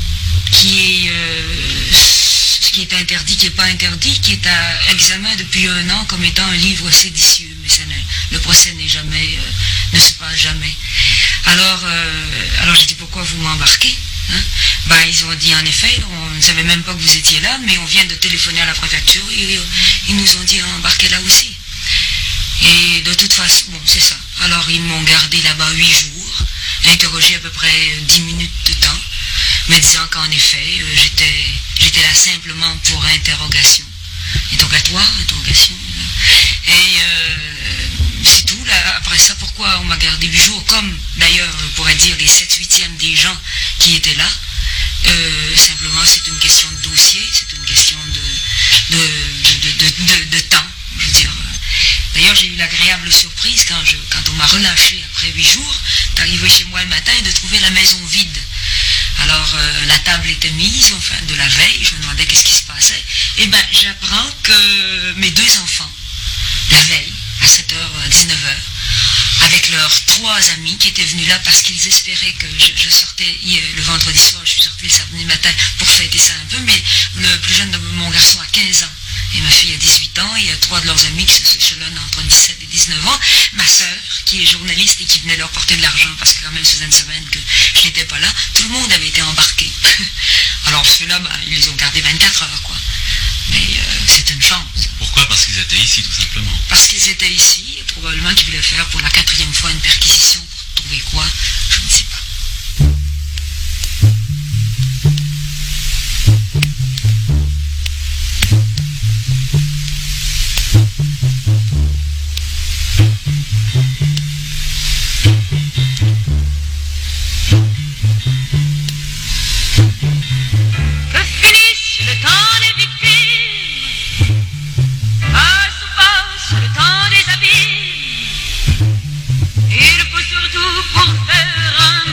L: Qui est interdit, qui n'est pas interdit, qui est à examen depuis 1 an comme étant un livre séditieux, mais le procès ne se passe jamais. Alors j'ai dit pourquoi vous m'embarquez, hein? Ils ont dit en effet, on ne savait même pas que vous étiez là, mais on vient de téléphoner à la préfecture et ils nous ont dit embarquer là aussi. Et de toute façon, bon c'est ça. Alors ils m'ont gardé là-bas 8 jours, interrogé à peu près 10 minutes de temps, me disant qu'en effet j'étais là simplement pour interrogation. Interrogatoire, interrogation. Et c'est tout. Là, après ça, pourquoi on m'a gardé 8 jours, comme d'ailleurs, je pourrais dire, les 7/8 des gens qui étaient là. Simplement, c'est une question de dossier, c'est une question de temps, je veux dire. D'ailleurs, j'ai eu l'agréable surprise quand on m'a relâché après 8 jours, d'arriver chez moi le matin et de trouver la maison vide. Alors, la table était mise, enfin, de la veille, je me demandais qu'est-ce qui se passait. Et ben, j'apprends que mes 2 enfants, la veille, à 7h, 19h, avec leurs 3 amis qui étaient venus là parce qu'ils espéraient que je sortais le vendredi soir, je suis sortie le samedi matin pour fêter ça un peu, mais le plus jeune de mon garçon a 15 ans. Et ma fille a 18 ans, et il y a 3 de leurs amis qui s'échelonnent entre 17 et 19 ans. Ma sœur, qui est journaliste et qui venait leur porter de l'argent, parce que quand même, ça faisait une semaine que je n'étais pas là, tout le monde avait été embarqué. Alors ceux-là, ils les ont gardés 24 heures, quoi. Mais c'est une chance.
K: Pourquoi ? Parce qu'ils étaient ici, tout simplement.
L: Parce qu'ils étaient ici, et probablement qu'ils voulaient faire pour la 4e fois une perquisition, pour trouver quoi, je ne sais pas.
C: Que finisse le temps des victimes, passe le temps des abîmes. Il faut surtout pour faire un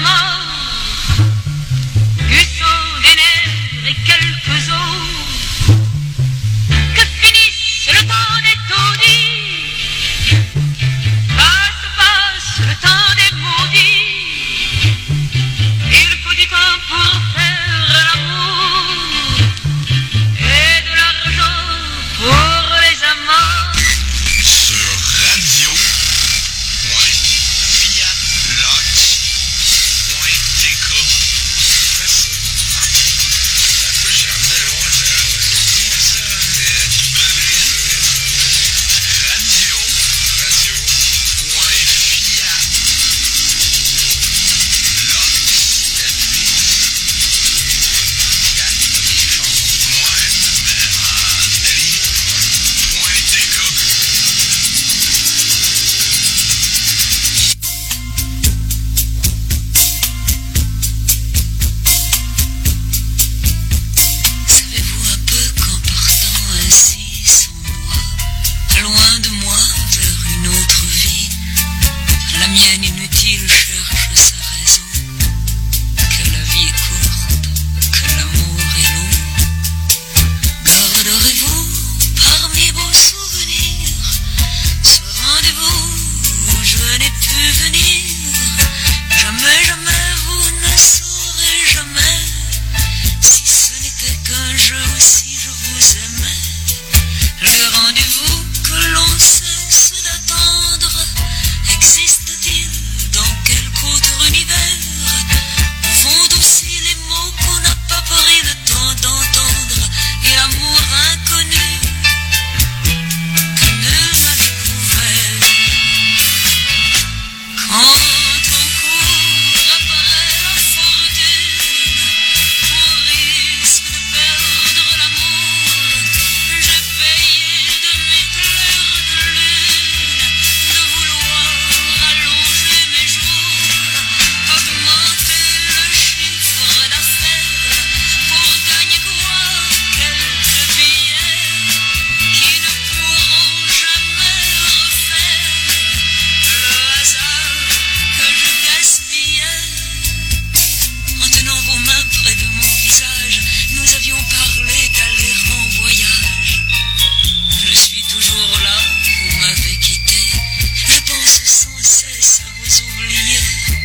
L: rendez-vous que l'on cesse d'attendre existe-t-il dans quelque autre univers? Où vont aussi les mots qu'on n'a pas pris le temps d'entendre et amour inconnu que nul n'a découvert? Quand on court après la fortune, on risque de perdre l'amour. J'ai payé de mes clairs de lune de vouloir allonger mes jours, augmenter le chiffre d'affaires pour gagner quoi? Quelques billets qui ne pourront jamais refaire le hasard que je gaspillais. En tenant vos mains près de mon visage, nous avions parlé d'aller en voyage. Je suis toujours là, vous m'avez quitté. Je pense sans cesse à vous oublier.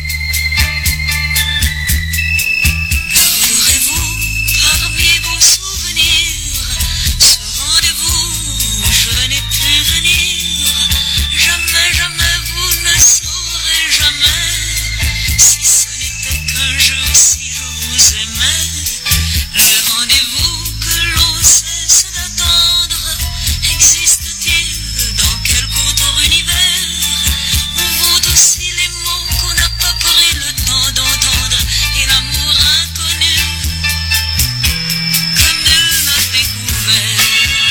L: Garderez-vous parmi vos souvenirs ce rendez-vous où je n'ai pu venir? Jamais, jamais vous ne saurez jamais si ce n'était qu'un jeu, si je vous aimais. Les rendez-vous que l'on cesse d'attendre existe-t-il dans quelque autre univers? Où vont aussi les mots qu'on n'a pas pris le temps d'entendre et l'amour inconnu que nul n'a découvert?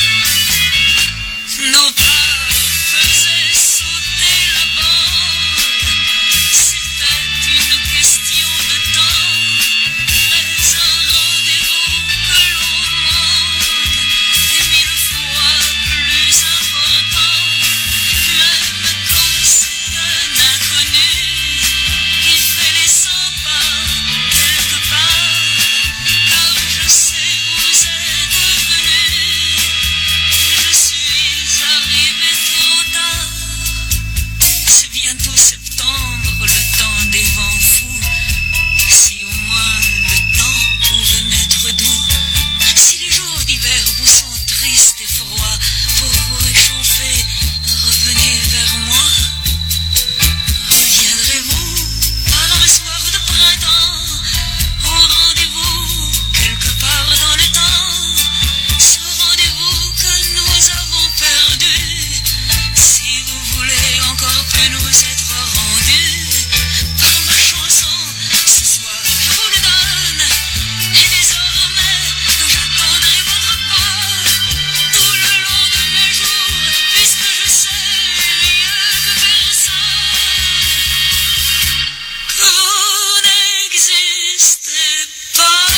L: Nos pas faisaient sauter la bande, c'était une question de temps, mais un rendez-vous que l'on manque est mille fois plus important, même quand c'est un inconnu qui fait les 100 pas quelque part, car je sais où vous êtes venu, je suis arrivé trop tard. C'est bientôt septembre, le temps des vents fous. Si au moins le temps pouvait m'être doux, si les jours d'hiver vous sont tristes et froids, pour vous réchauffer, revenez vers moi. Reviendrez-vous par un soir de printemps, au rendez-vous quelque part dans le temps, ce rendez-vous que nous avons perdu? Si vous voulez encore peu nous être rendu par ma chanson, ce soir je vous le donne, et désormais j'attendrai votre pas tout le long de mes jours, puisque je sais mieux que personne que vous n'existez pas.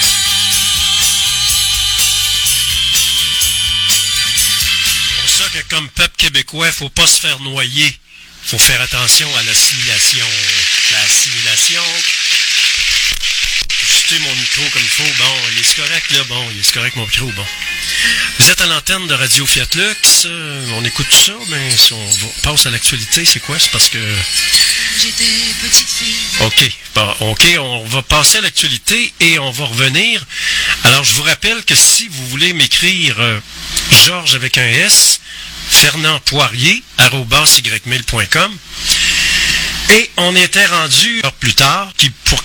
A: C'est pour ça que comme peuple québécois, faut pas se faire noyer. Faut faire attention à l'assimilation. L'assimilation. Ajuster mon micro comme il faut. Bon, il est correct là. Bon, il est correct mon micro. Bon. Vous êtes à l'antenne de Radio Fiat Lux. On écoute tout ça, mais si on passe à l'actualité, c'est quoi? C'est parce que...
L: J'étais petite fille.
A: OK. Bon, OK, on va passer à l'actualité et on va revenir. Alors, je vous rappelle que si vous voulez m'écrire Georges avec un S, Fernand Poirier, @ymail.com. Et on était rendu plus tard, qui pour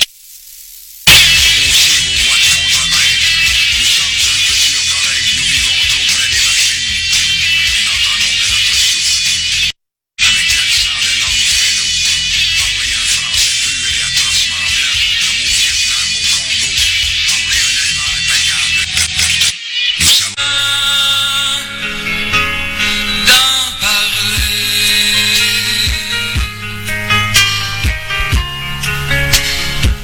L: d'en parler.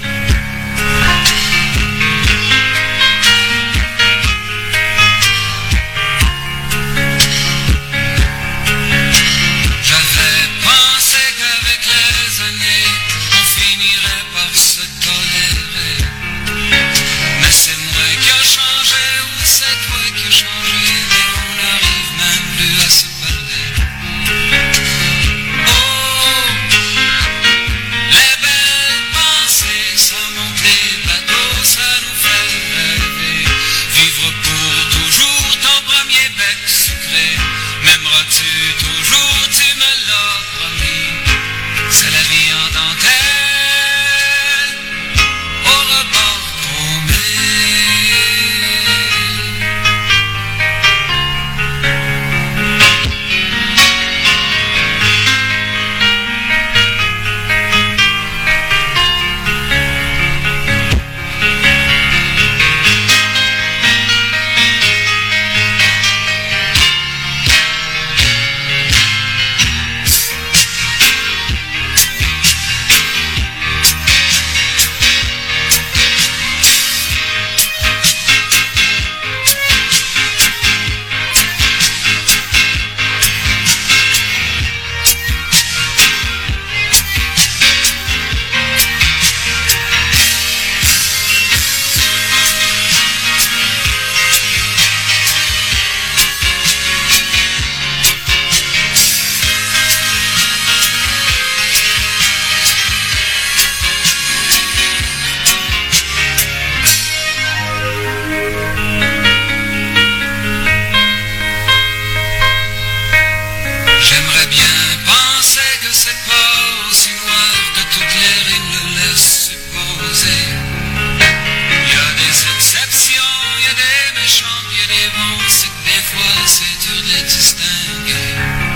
K: les distinguer.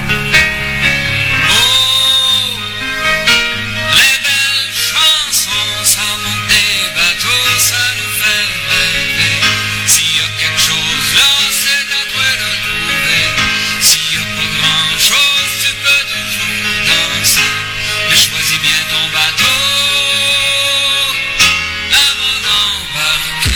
K: Oh, les belles chansons, ça monte des bateaux, ça nous fait rêver. S'il y a quelque chose là, c'est à toi de trouver. S'il y a pas grand chose, tu peux toujours danser. Mais choisis bien ton bateau avant d'embarquer.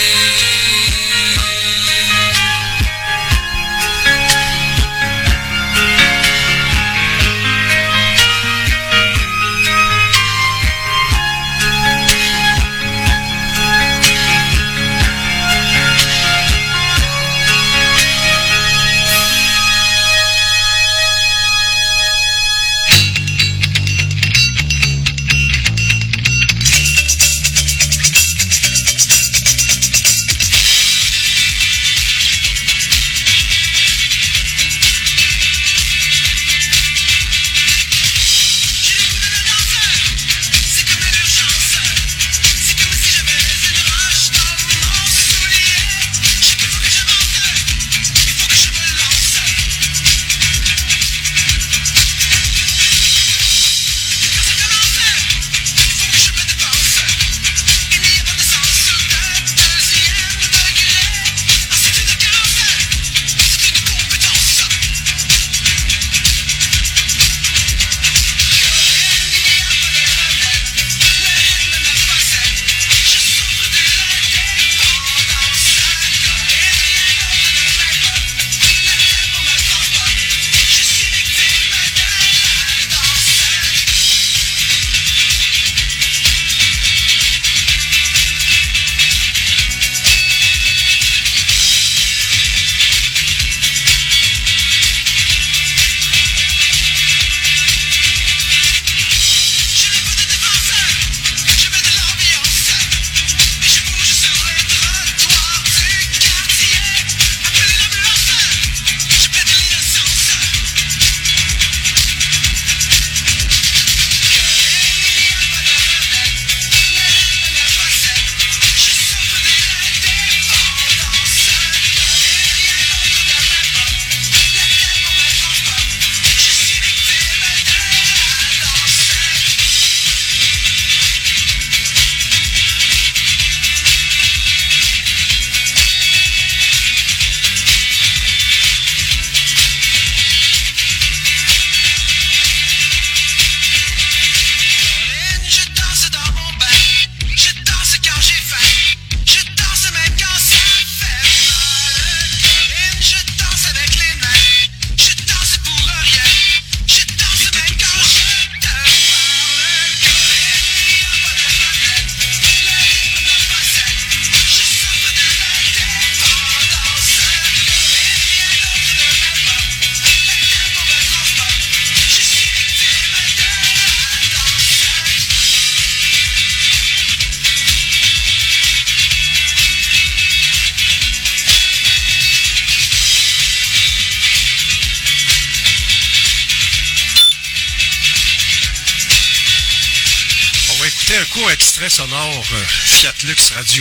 A: Un court extrait sonore Fiat Lux Radio.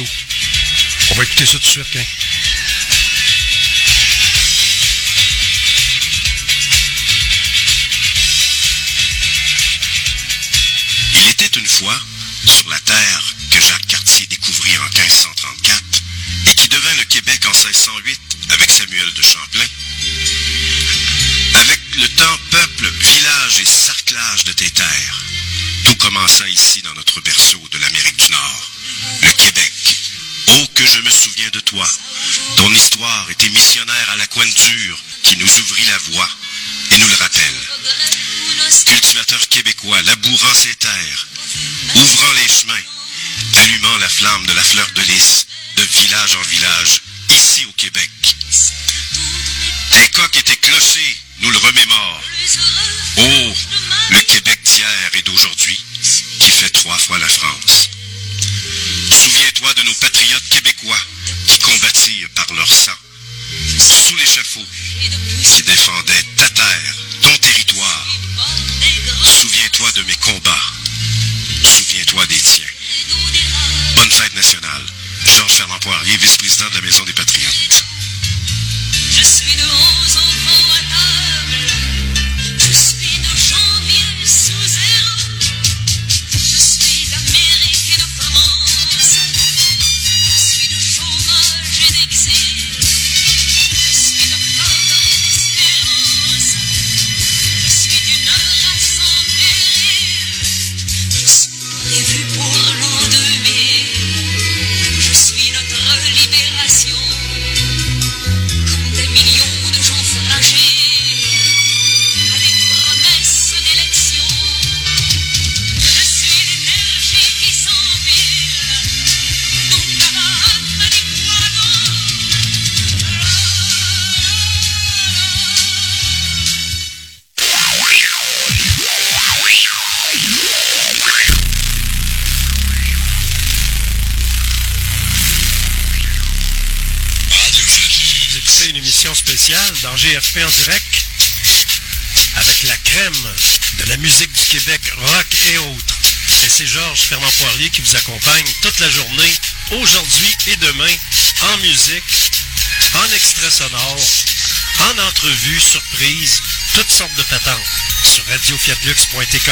A: On va écouter ça tout de suite, hein.
M: Il était une fois, sur la terre que Jacques Cartier découvrit en 1534 et qui devint le Québec en 1608 avec Samuel de Champlain. Avec le temps peuple, village et sarclage de tes terres, tout commença ici dans notre berceau de l'Amérique du Nord, le Québec. Oh, que je me souviens de toi. Ton histoire était missionnaire à la Cointure qui nous ouvrit la voie et nous le rappelle. Cultivateur québécois, labourant ses terres, ouvrant les chemins, allumant la flamme de la fleur de lys, de village en village, ici au Québec. Tes coqs et tes clochers nous le remémorent. Oh, le Québec d'hier et d'aujourd'hui, qui fait 3 fois la France. Souviens-toi de nos patriotes québécois qui combattirent par leur sang, sous l'échafaud, qui défendaient ta terre, ton territoire. Souviens-toi de mes combats. Souviens-toi des tiens. Bonne fête nationale. Georges Fernand Poirier, vice-président de la Maison des Patriotes.
K: Je suis de 11 ans.
A: spéciale dans GFP en direct avec la crème de la musique du Québec, rock et autres. Et c'est Georges Fernand Poirier qui vous accompagne toute la journée, aujourd'hui et demain, en musique, en extrait sonore, en entrevue, surprise, toutes sortes de patentes sur radiofiatlux.tk.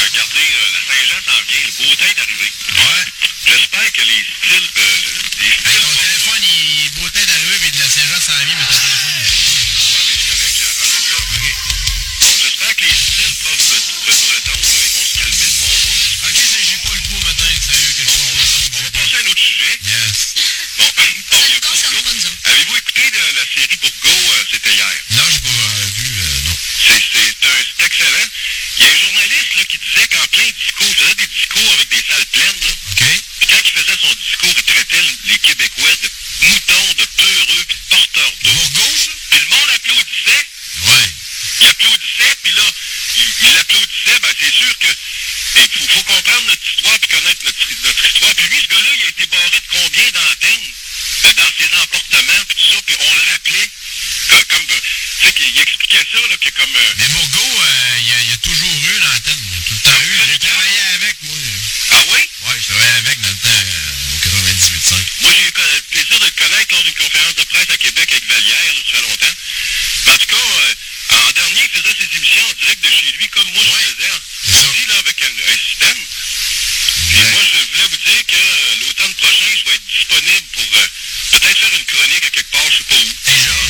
M: regardez, la Saint-Jean s'en vient, le beau temps est arrivé. Ouais. J'espère que les styles... ton téléphone, il est beau temps d'arriver, puis de la Saint-Jean s'en vient, mais ton téléphone... Ouais, mais c'est correct, j'ai entendu ça. OK. J'espère que les styles peuvent bretons, là, ils vont se calmer le pompon. OK, j'ai pas le goût matin, sérieux, quelque chose. On va passer à un autre sujet. Yes. Bon, avez-vous écouté la série Bourgo, c'était hier? Non, j'ai pas vu, non. C'est excellent. Il y a un journaliste là, qui disait qu'en plein discours, il faisait des discours avec des salles pleines. Là. OK. Puis quand il faisait son discours, il traitait les Québécois de moutons, de peureux, puis de porteurs d'eau. Bourgo, ça? Puis le monde applaudissait. Ouais. Il applaudissait, puis là, il applaudissait. Ben, c'est sûr que il faut comprendre notre histoire puis connaître notre histoire. Puis lui, ce gars-là, il a été barré de combien d'antennes dans ses emportements, puis tout ça, puis on le rappelait. Comme, tu sais, qu'il expliquait ça, là, que comme... Mais Bourgo, il y a toujours eu une antenne, tout le temps eu. J'ai travaillé avec, moi. Ah oui? Oui, je travaillais avec dans le temps, au 98.5. Moi, j'ai eu le plaisir de le connaître lors d'une conférence de presse à Québec avec Vallière, là, ça fait longtemps. Mais en tout cas, en dernier, il faisait ses émissions en direct de chez lui, comme moi je faisais. Aussi, là, avec un système. Puis moi, je voulais vous dire que l'automne prochain, je vais être disponible pour peut-être faire une chronique à quelque part, je sais pas où. Et Georges,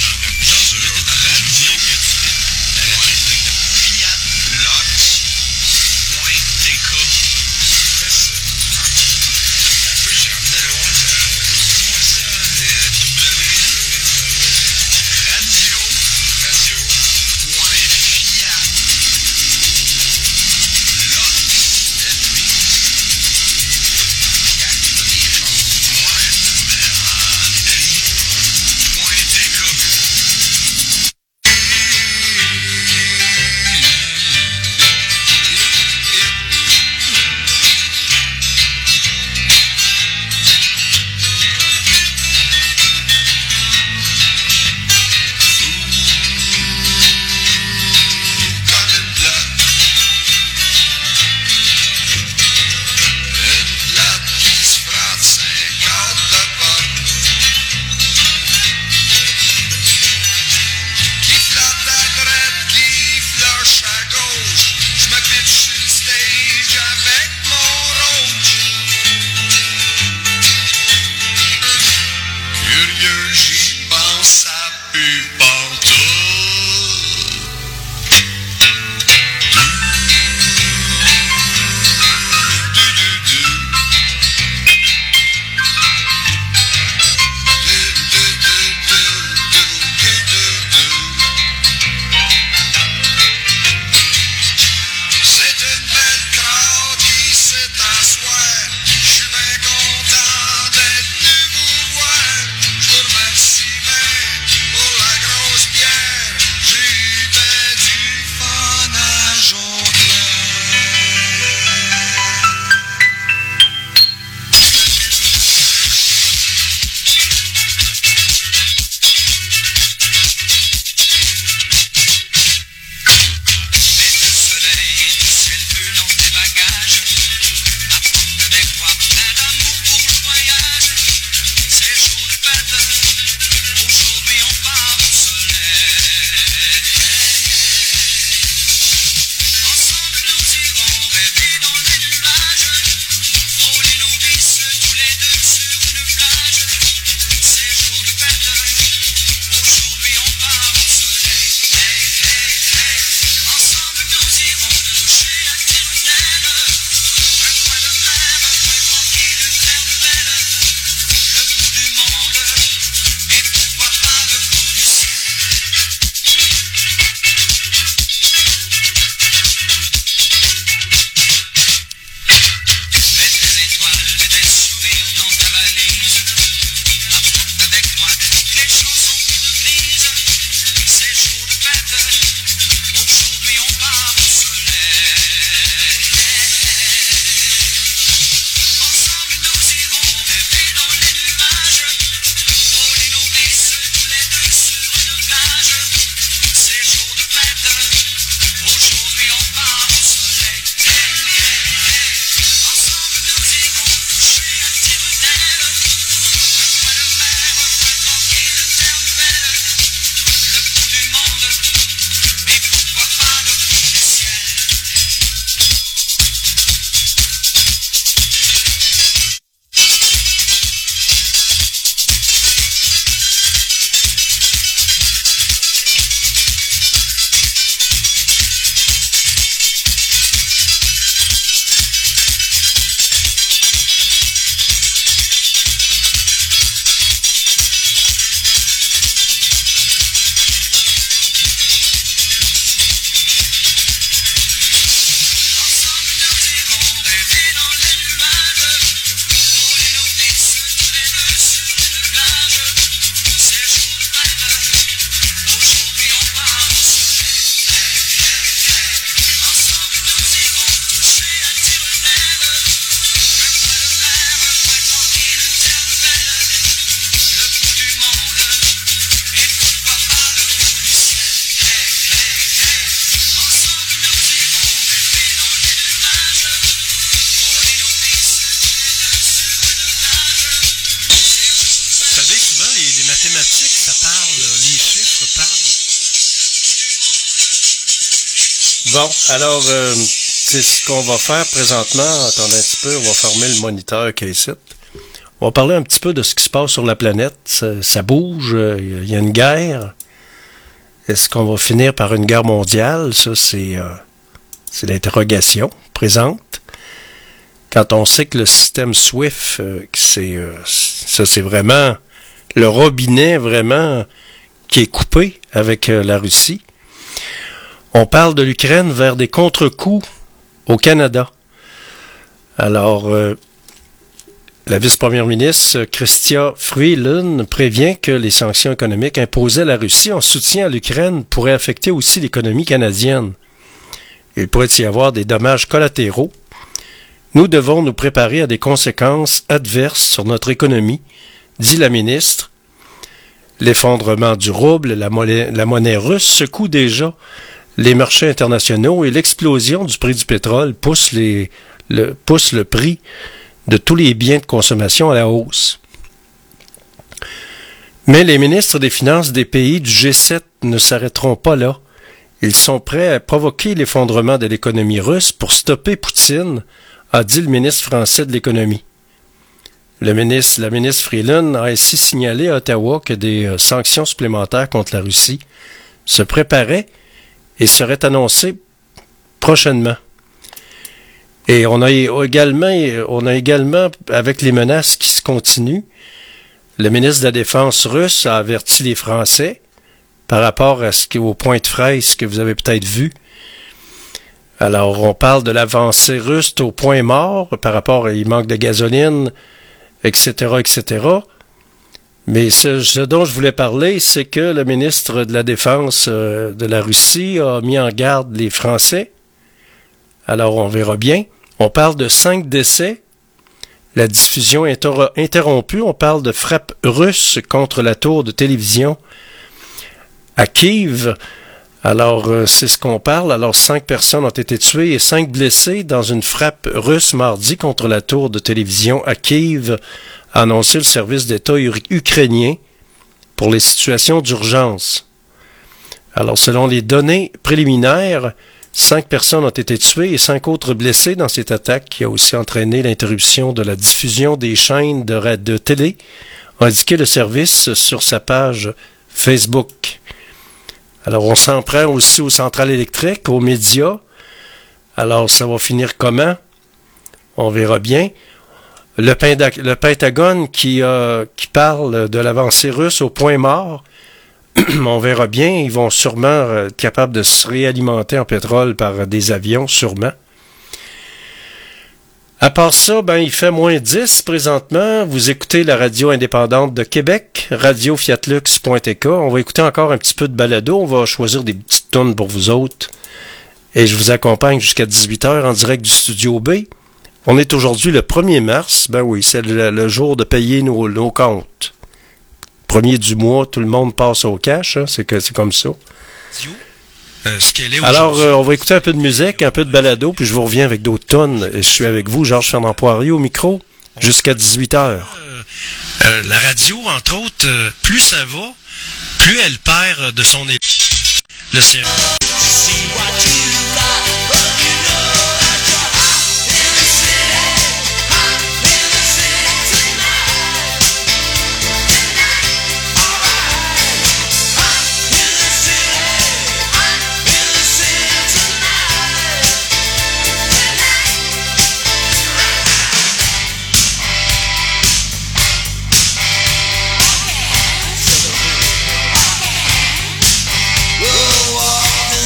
A: mathématiques, ça parle, les chiffres parlent. Bon, alors, c'est ce qu'on va faire présentement. Attendez un petit peu, on va fermer le moniteur qui est ici. On va parler un petit peu de ce qui se passe sur la planète. Ça bouge, il y a une guerre. Est-ce qu'on va finir par une guerre mondiale? Ça, c'est l'interrogation présente. Quand on sait que le système SWIFT, c'est vraiment le robinet vraiment qui est coupé avec la Russie. On parle de l'Ukraine vers des contre-coups au Canada. Alors, la vice-première ministre, Chrystia Freeland, prévient que les sanctions économiques imposées à la Russie en soutien à l'Ukraine pourraient affecter aussi l'économie canadienne. Il pourrait y avoir des dommages collatéraux. Nous devons nous préparer à des conséquences adverses sur notre économie, dit la ministre. L'effondrement du rouble, la monnaie russe secoue déjà les marchés internationaux et l'explosion du prix du pétrole pousse le prix de tous les biens de consommation à la hausse. Mais les ministres des Finances des pays du G7 ne s'arrêteront pas là. Ils sont prêts à provoquer l'effondrement de l'économie russe pour stopper Poutine, a dit le ministre français de l'économie. La ministre Freeland a ainsi signalé à Ottawa que des sanctions supplémentaires contre la Russie se préparaient et seraient annoncées prochainement. Et on a également, avec les menaces qui se continuent, le ministre de la Défense russe a averti les Français par rapport au point de fraise que vous avez peut-être vu. Alors, on parle de l'avancée russe au point mort par rapport il manque de gasoline, etc., etc. Mais ce dont je voulais parler, c'est que le ministre de la Défense de la Russie a mis en garde les Français. Alors, on verra bien. On parle de 5 décès. La diffusion est interrompue. On parle de frappe russe contre la tour de télévision à Kiev. Alors, c'est ce qu'on parle. Alors, 5 personnes ont été tuées et 5 blessés dans une frappe russe mardi contre la tour de télévision à Kiev, a annoncé le service d'État ukrainien pour les situations d'urgence. Alors, selon les données préliminaires, 5 personnes ont été tuées et 5 autres blessés dans cette attaque qui a aussi entraîné l'interruption de la diffusion des chaînes de télé, a indiqué le service sur sa page Facebook. Alors, on s'en prend aussi aux centrales électriques, aux médias. Alors, ça va finir comment? On verra bien. Le Pentagone qui parle de l'avancée russe au point mort, on verra bien. Ils vont sûrement être capables de se réalimenter en pétrole par des avions, sûrement. À part ça, il fait moins 10 présentement. Vous écoutez la radio indépendante de Québec, radio-fiatlux.tk. On va écouter encore un petit peu de balado. On va choisir des petites tunes pour vous autres. Et je vous accompagne jusqu'à 18h en direct du Studio B. On est aujourd'hui le 1er mars. Ben oui, c'est le jour de payer nos comptes. 1er du mois, tout le monde passe au cash. Hein? C'est comme ça. Alors, on va écouter un peu de musique, un peu de balado, puis je vous reviens avec d'autres tonnes. Je suis avec vous, Georges Fernand Poirier, au micro, jusqu'à 18h. La radio, entre autres, plus ça va, plus elle perd de son épi. Le
B: Oh,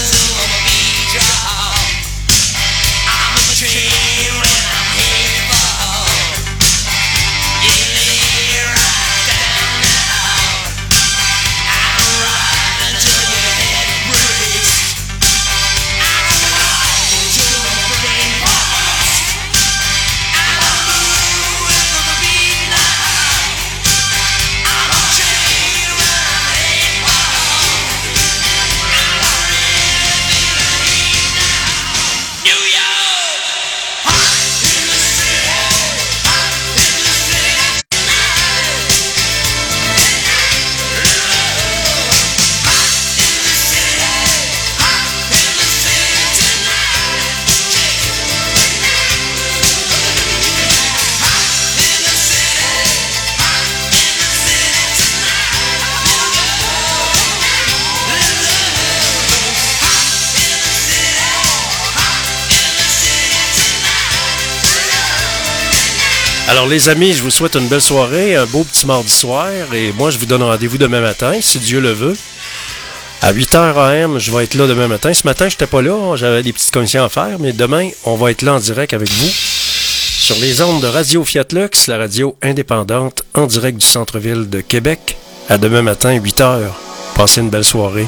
A: Alors les amis, je vous souhaite une belle soirée, un beau petit mardi soir, et moi je vous donne rendez-vous demain matin, si Dieu le veut. À 8h AM, je vais être là demain matin. Ce matin, je n'étais pas là, j'avais des petites commissions à faire, mais demain, on va être là en direct avec vous. Sur les ondes de Radio Fiat Lux, la radio indépendante, en direct du centre-ville de Québec. À demain matin, 8h. Passez une belle soirée.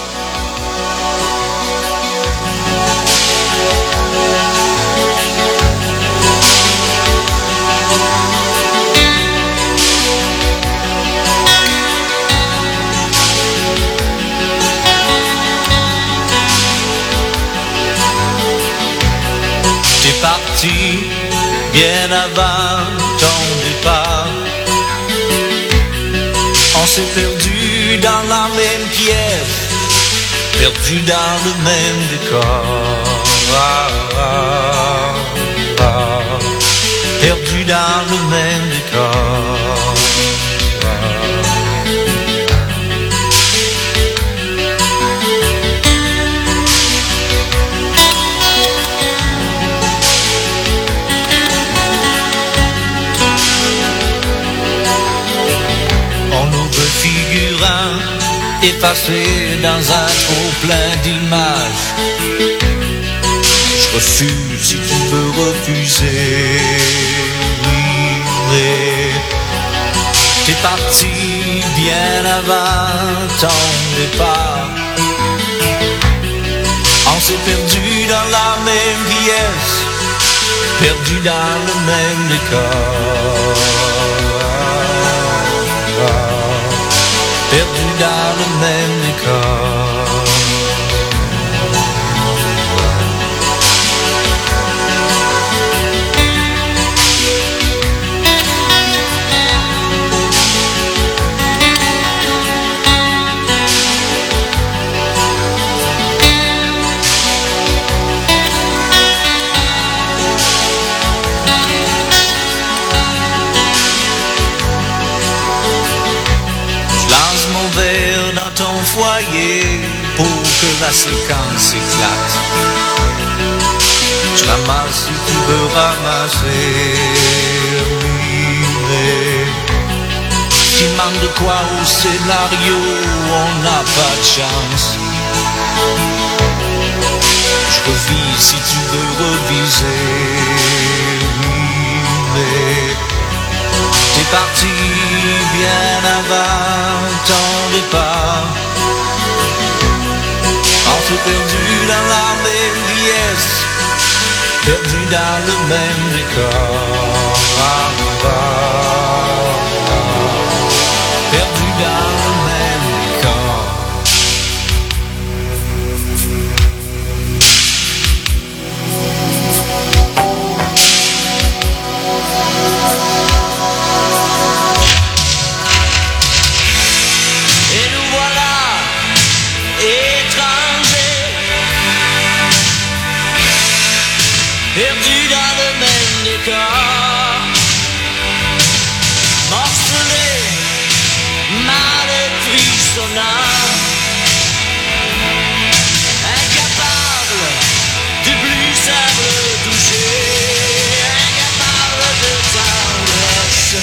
N: T'es parti bien avant ton départ. On s'est perdu dans la même pièce, perdu dans le même décor. Perdu dans le même décor. Figurant effacé dans un trop plein d'images. Je refuse si tu veux refuser. T'es parti bien avant ton départ. On s'est perdu dans la même pièce, perdu dans le même décor. Perdu dans le même décor. Foyer pour que la séquence éclate. Je ramasse si tu veux ramasser. Tu manques de quoi au scénario, on n'a pas de chance. Je revis si tu veux reviser. T'es parti bien avant ton départ. On s'est perdu dans la même pièce, perdu dans le même décor. Perdu dans le même décor. Et nous voilà étrangers, perdus dans le même décor, morcelés, mal frissonnants, incapables du plus simple toucher, incapables de tendresse.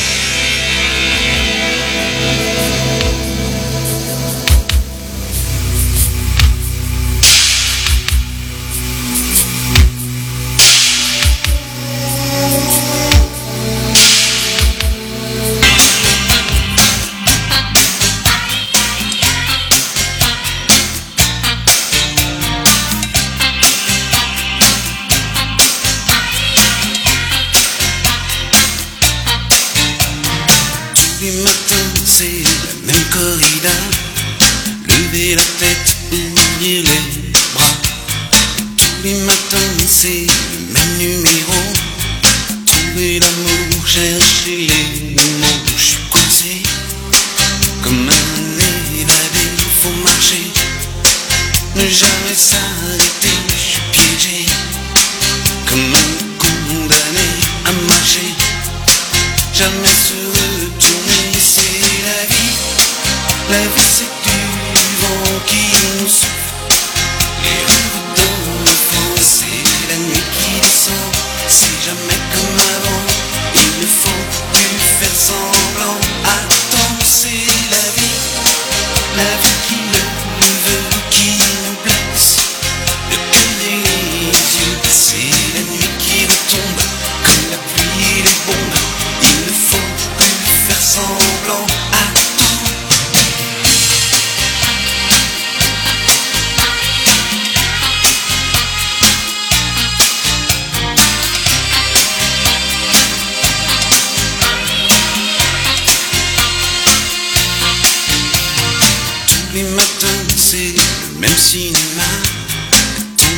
O: Tous les matins, c'est la même corrida. Lever la tête, ouvrir les bras. Tous les matins, c'est le même numéro. Trouver l'amour, chercher les mots. Je suis coincé comme un évadé. Faut marcher, ne jamais s'arrêter. Je suis piégé comme un condamné à marcher. Jamais se retourner, c'est la vie. La vie c'est du vent qui nous souffle. Les rues dans le fond, c'est la nuit qui descend. C'est jamais comme avant, il ne faut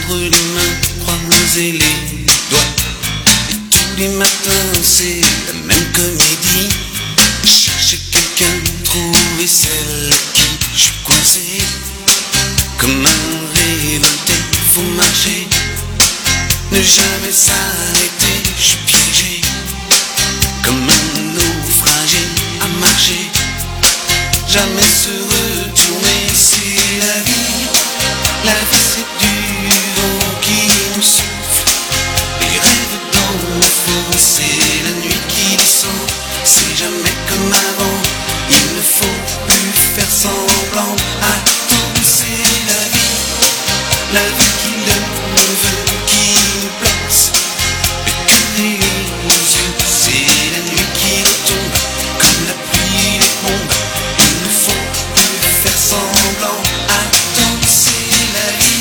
O: entre les mains, croiser les doigts. Et tous les matins c'est la même comédie. Chercher quelqu'un, trouver celle à qui je suis coincé. Comme un révolté, faut marcher, ne jamais s'arrêter, je suis piégé. Comme un naufragé à marcher, jamais se retourner, c'est la vie. La vie c'est du vent qui me souffle, les rêves dans le fond, c'est la nuit qui descend. C'est jamais comme avant, il ne faut plus faire semblant. Attends, c'est la vie qui donne le vœu, qui nous place le cœur et les yeux. C'est la nuit qui retombe comme la pluie des bombes. Il ne faut plus faire semblant. Attends, c'est la vie.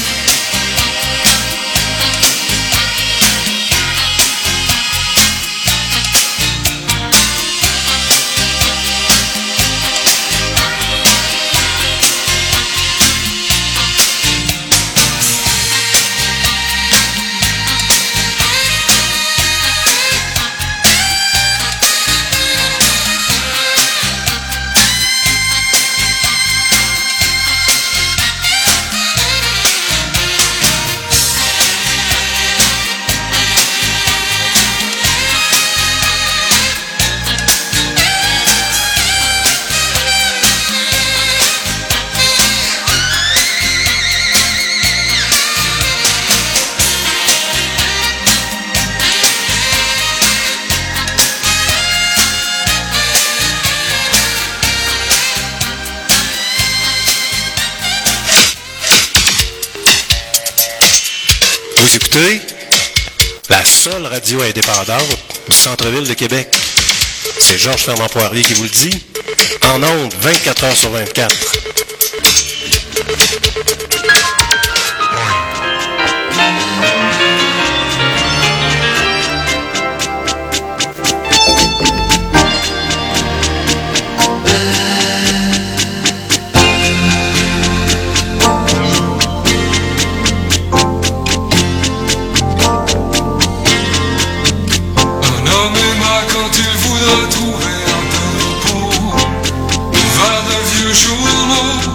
A: Vous écoutez la seule radio indépendante du centre-ville de Québec. C'est Georges Fernand Poirier qui vous le dit. En ondes, 24 heures sur 24.
P: Trouver un peu de repos, va de vieux journaux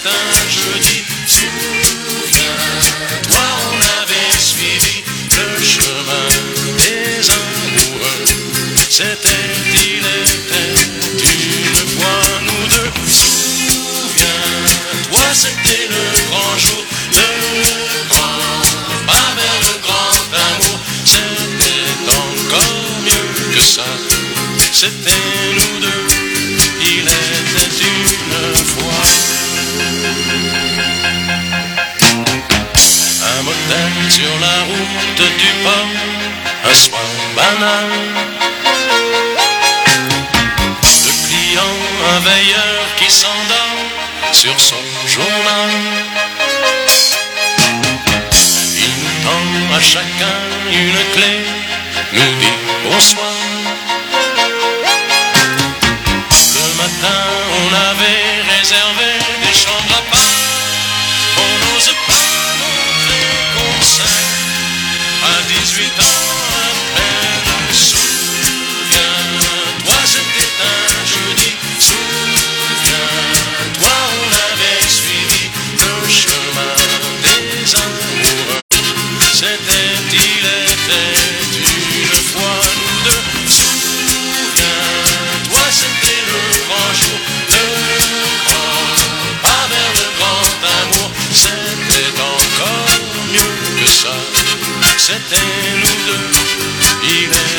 P: un jeudi. Souviens-toi, on avait suivi le chemin des amoureux. C'était, il était une fois nous deux. Souviens-toi, c'était le grand jour, le grand pas vers le grand amour. C'était encore mieux que ça. C'était nous deux, il était une fois. Un motel sur la route du port, un soir banal. Deux clients, un veilleur qui s'endort sur son journal. Il nous tend à chacun une clé, nous dit bonsoir. Le matin, on avait réservé des chambres à part. On n'ose pas montrer qu'on s'aime à 18 ans à peine. Souviens-toi, c'était un jeudi. Souviens-toi, on avait suivi le chemin des amoureux. C'était, il était une fois nous deux. Souviens-toi, c'était le grand jour, le grand pas vers le grand amour. C'était encore mieux que ça. C'était nous deux, il est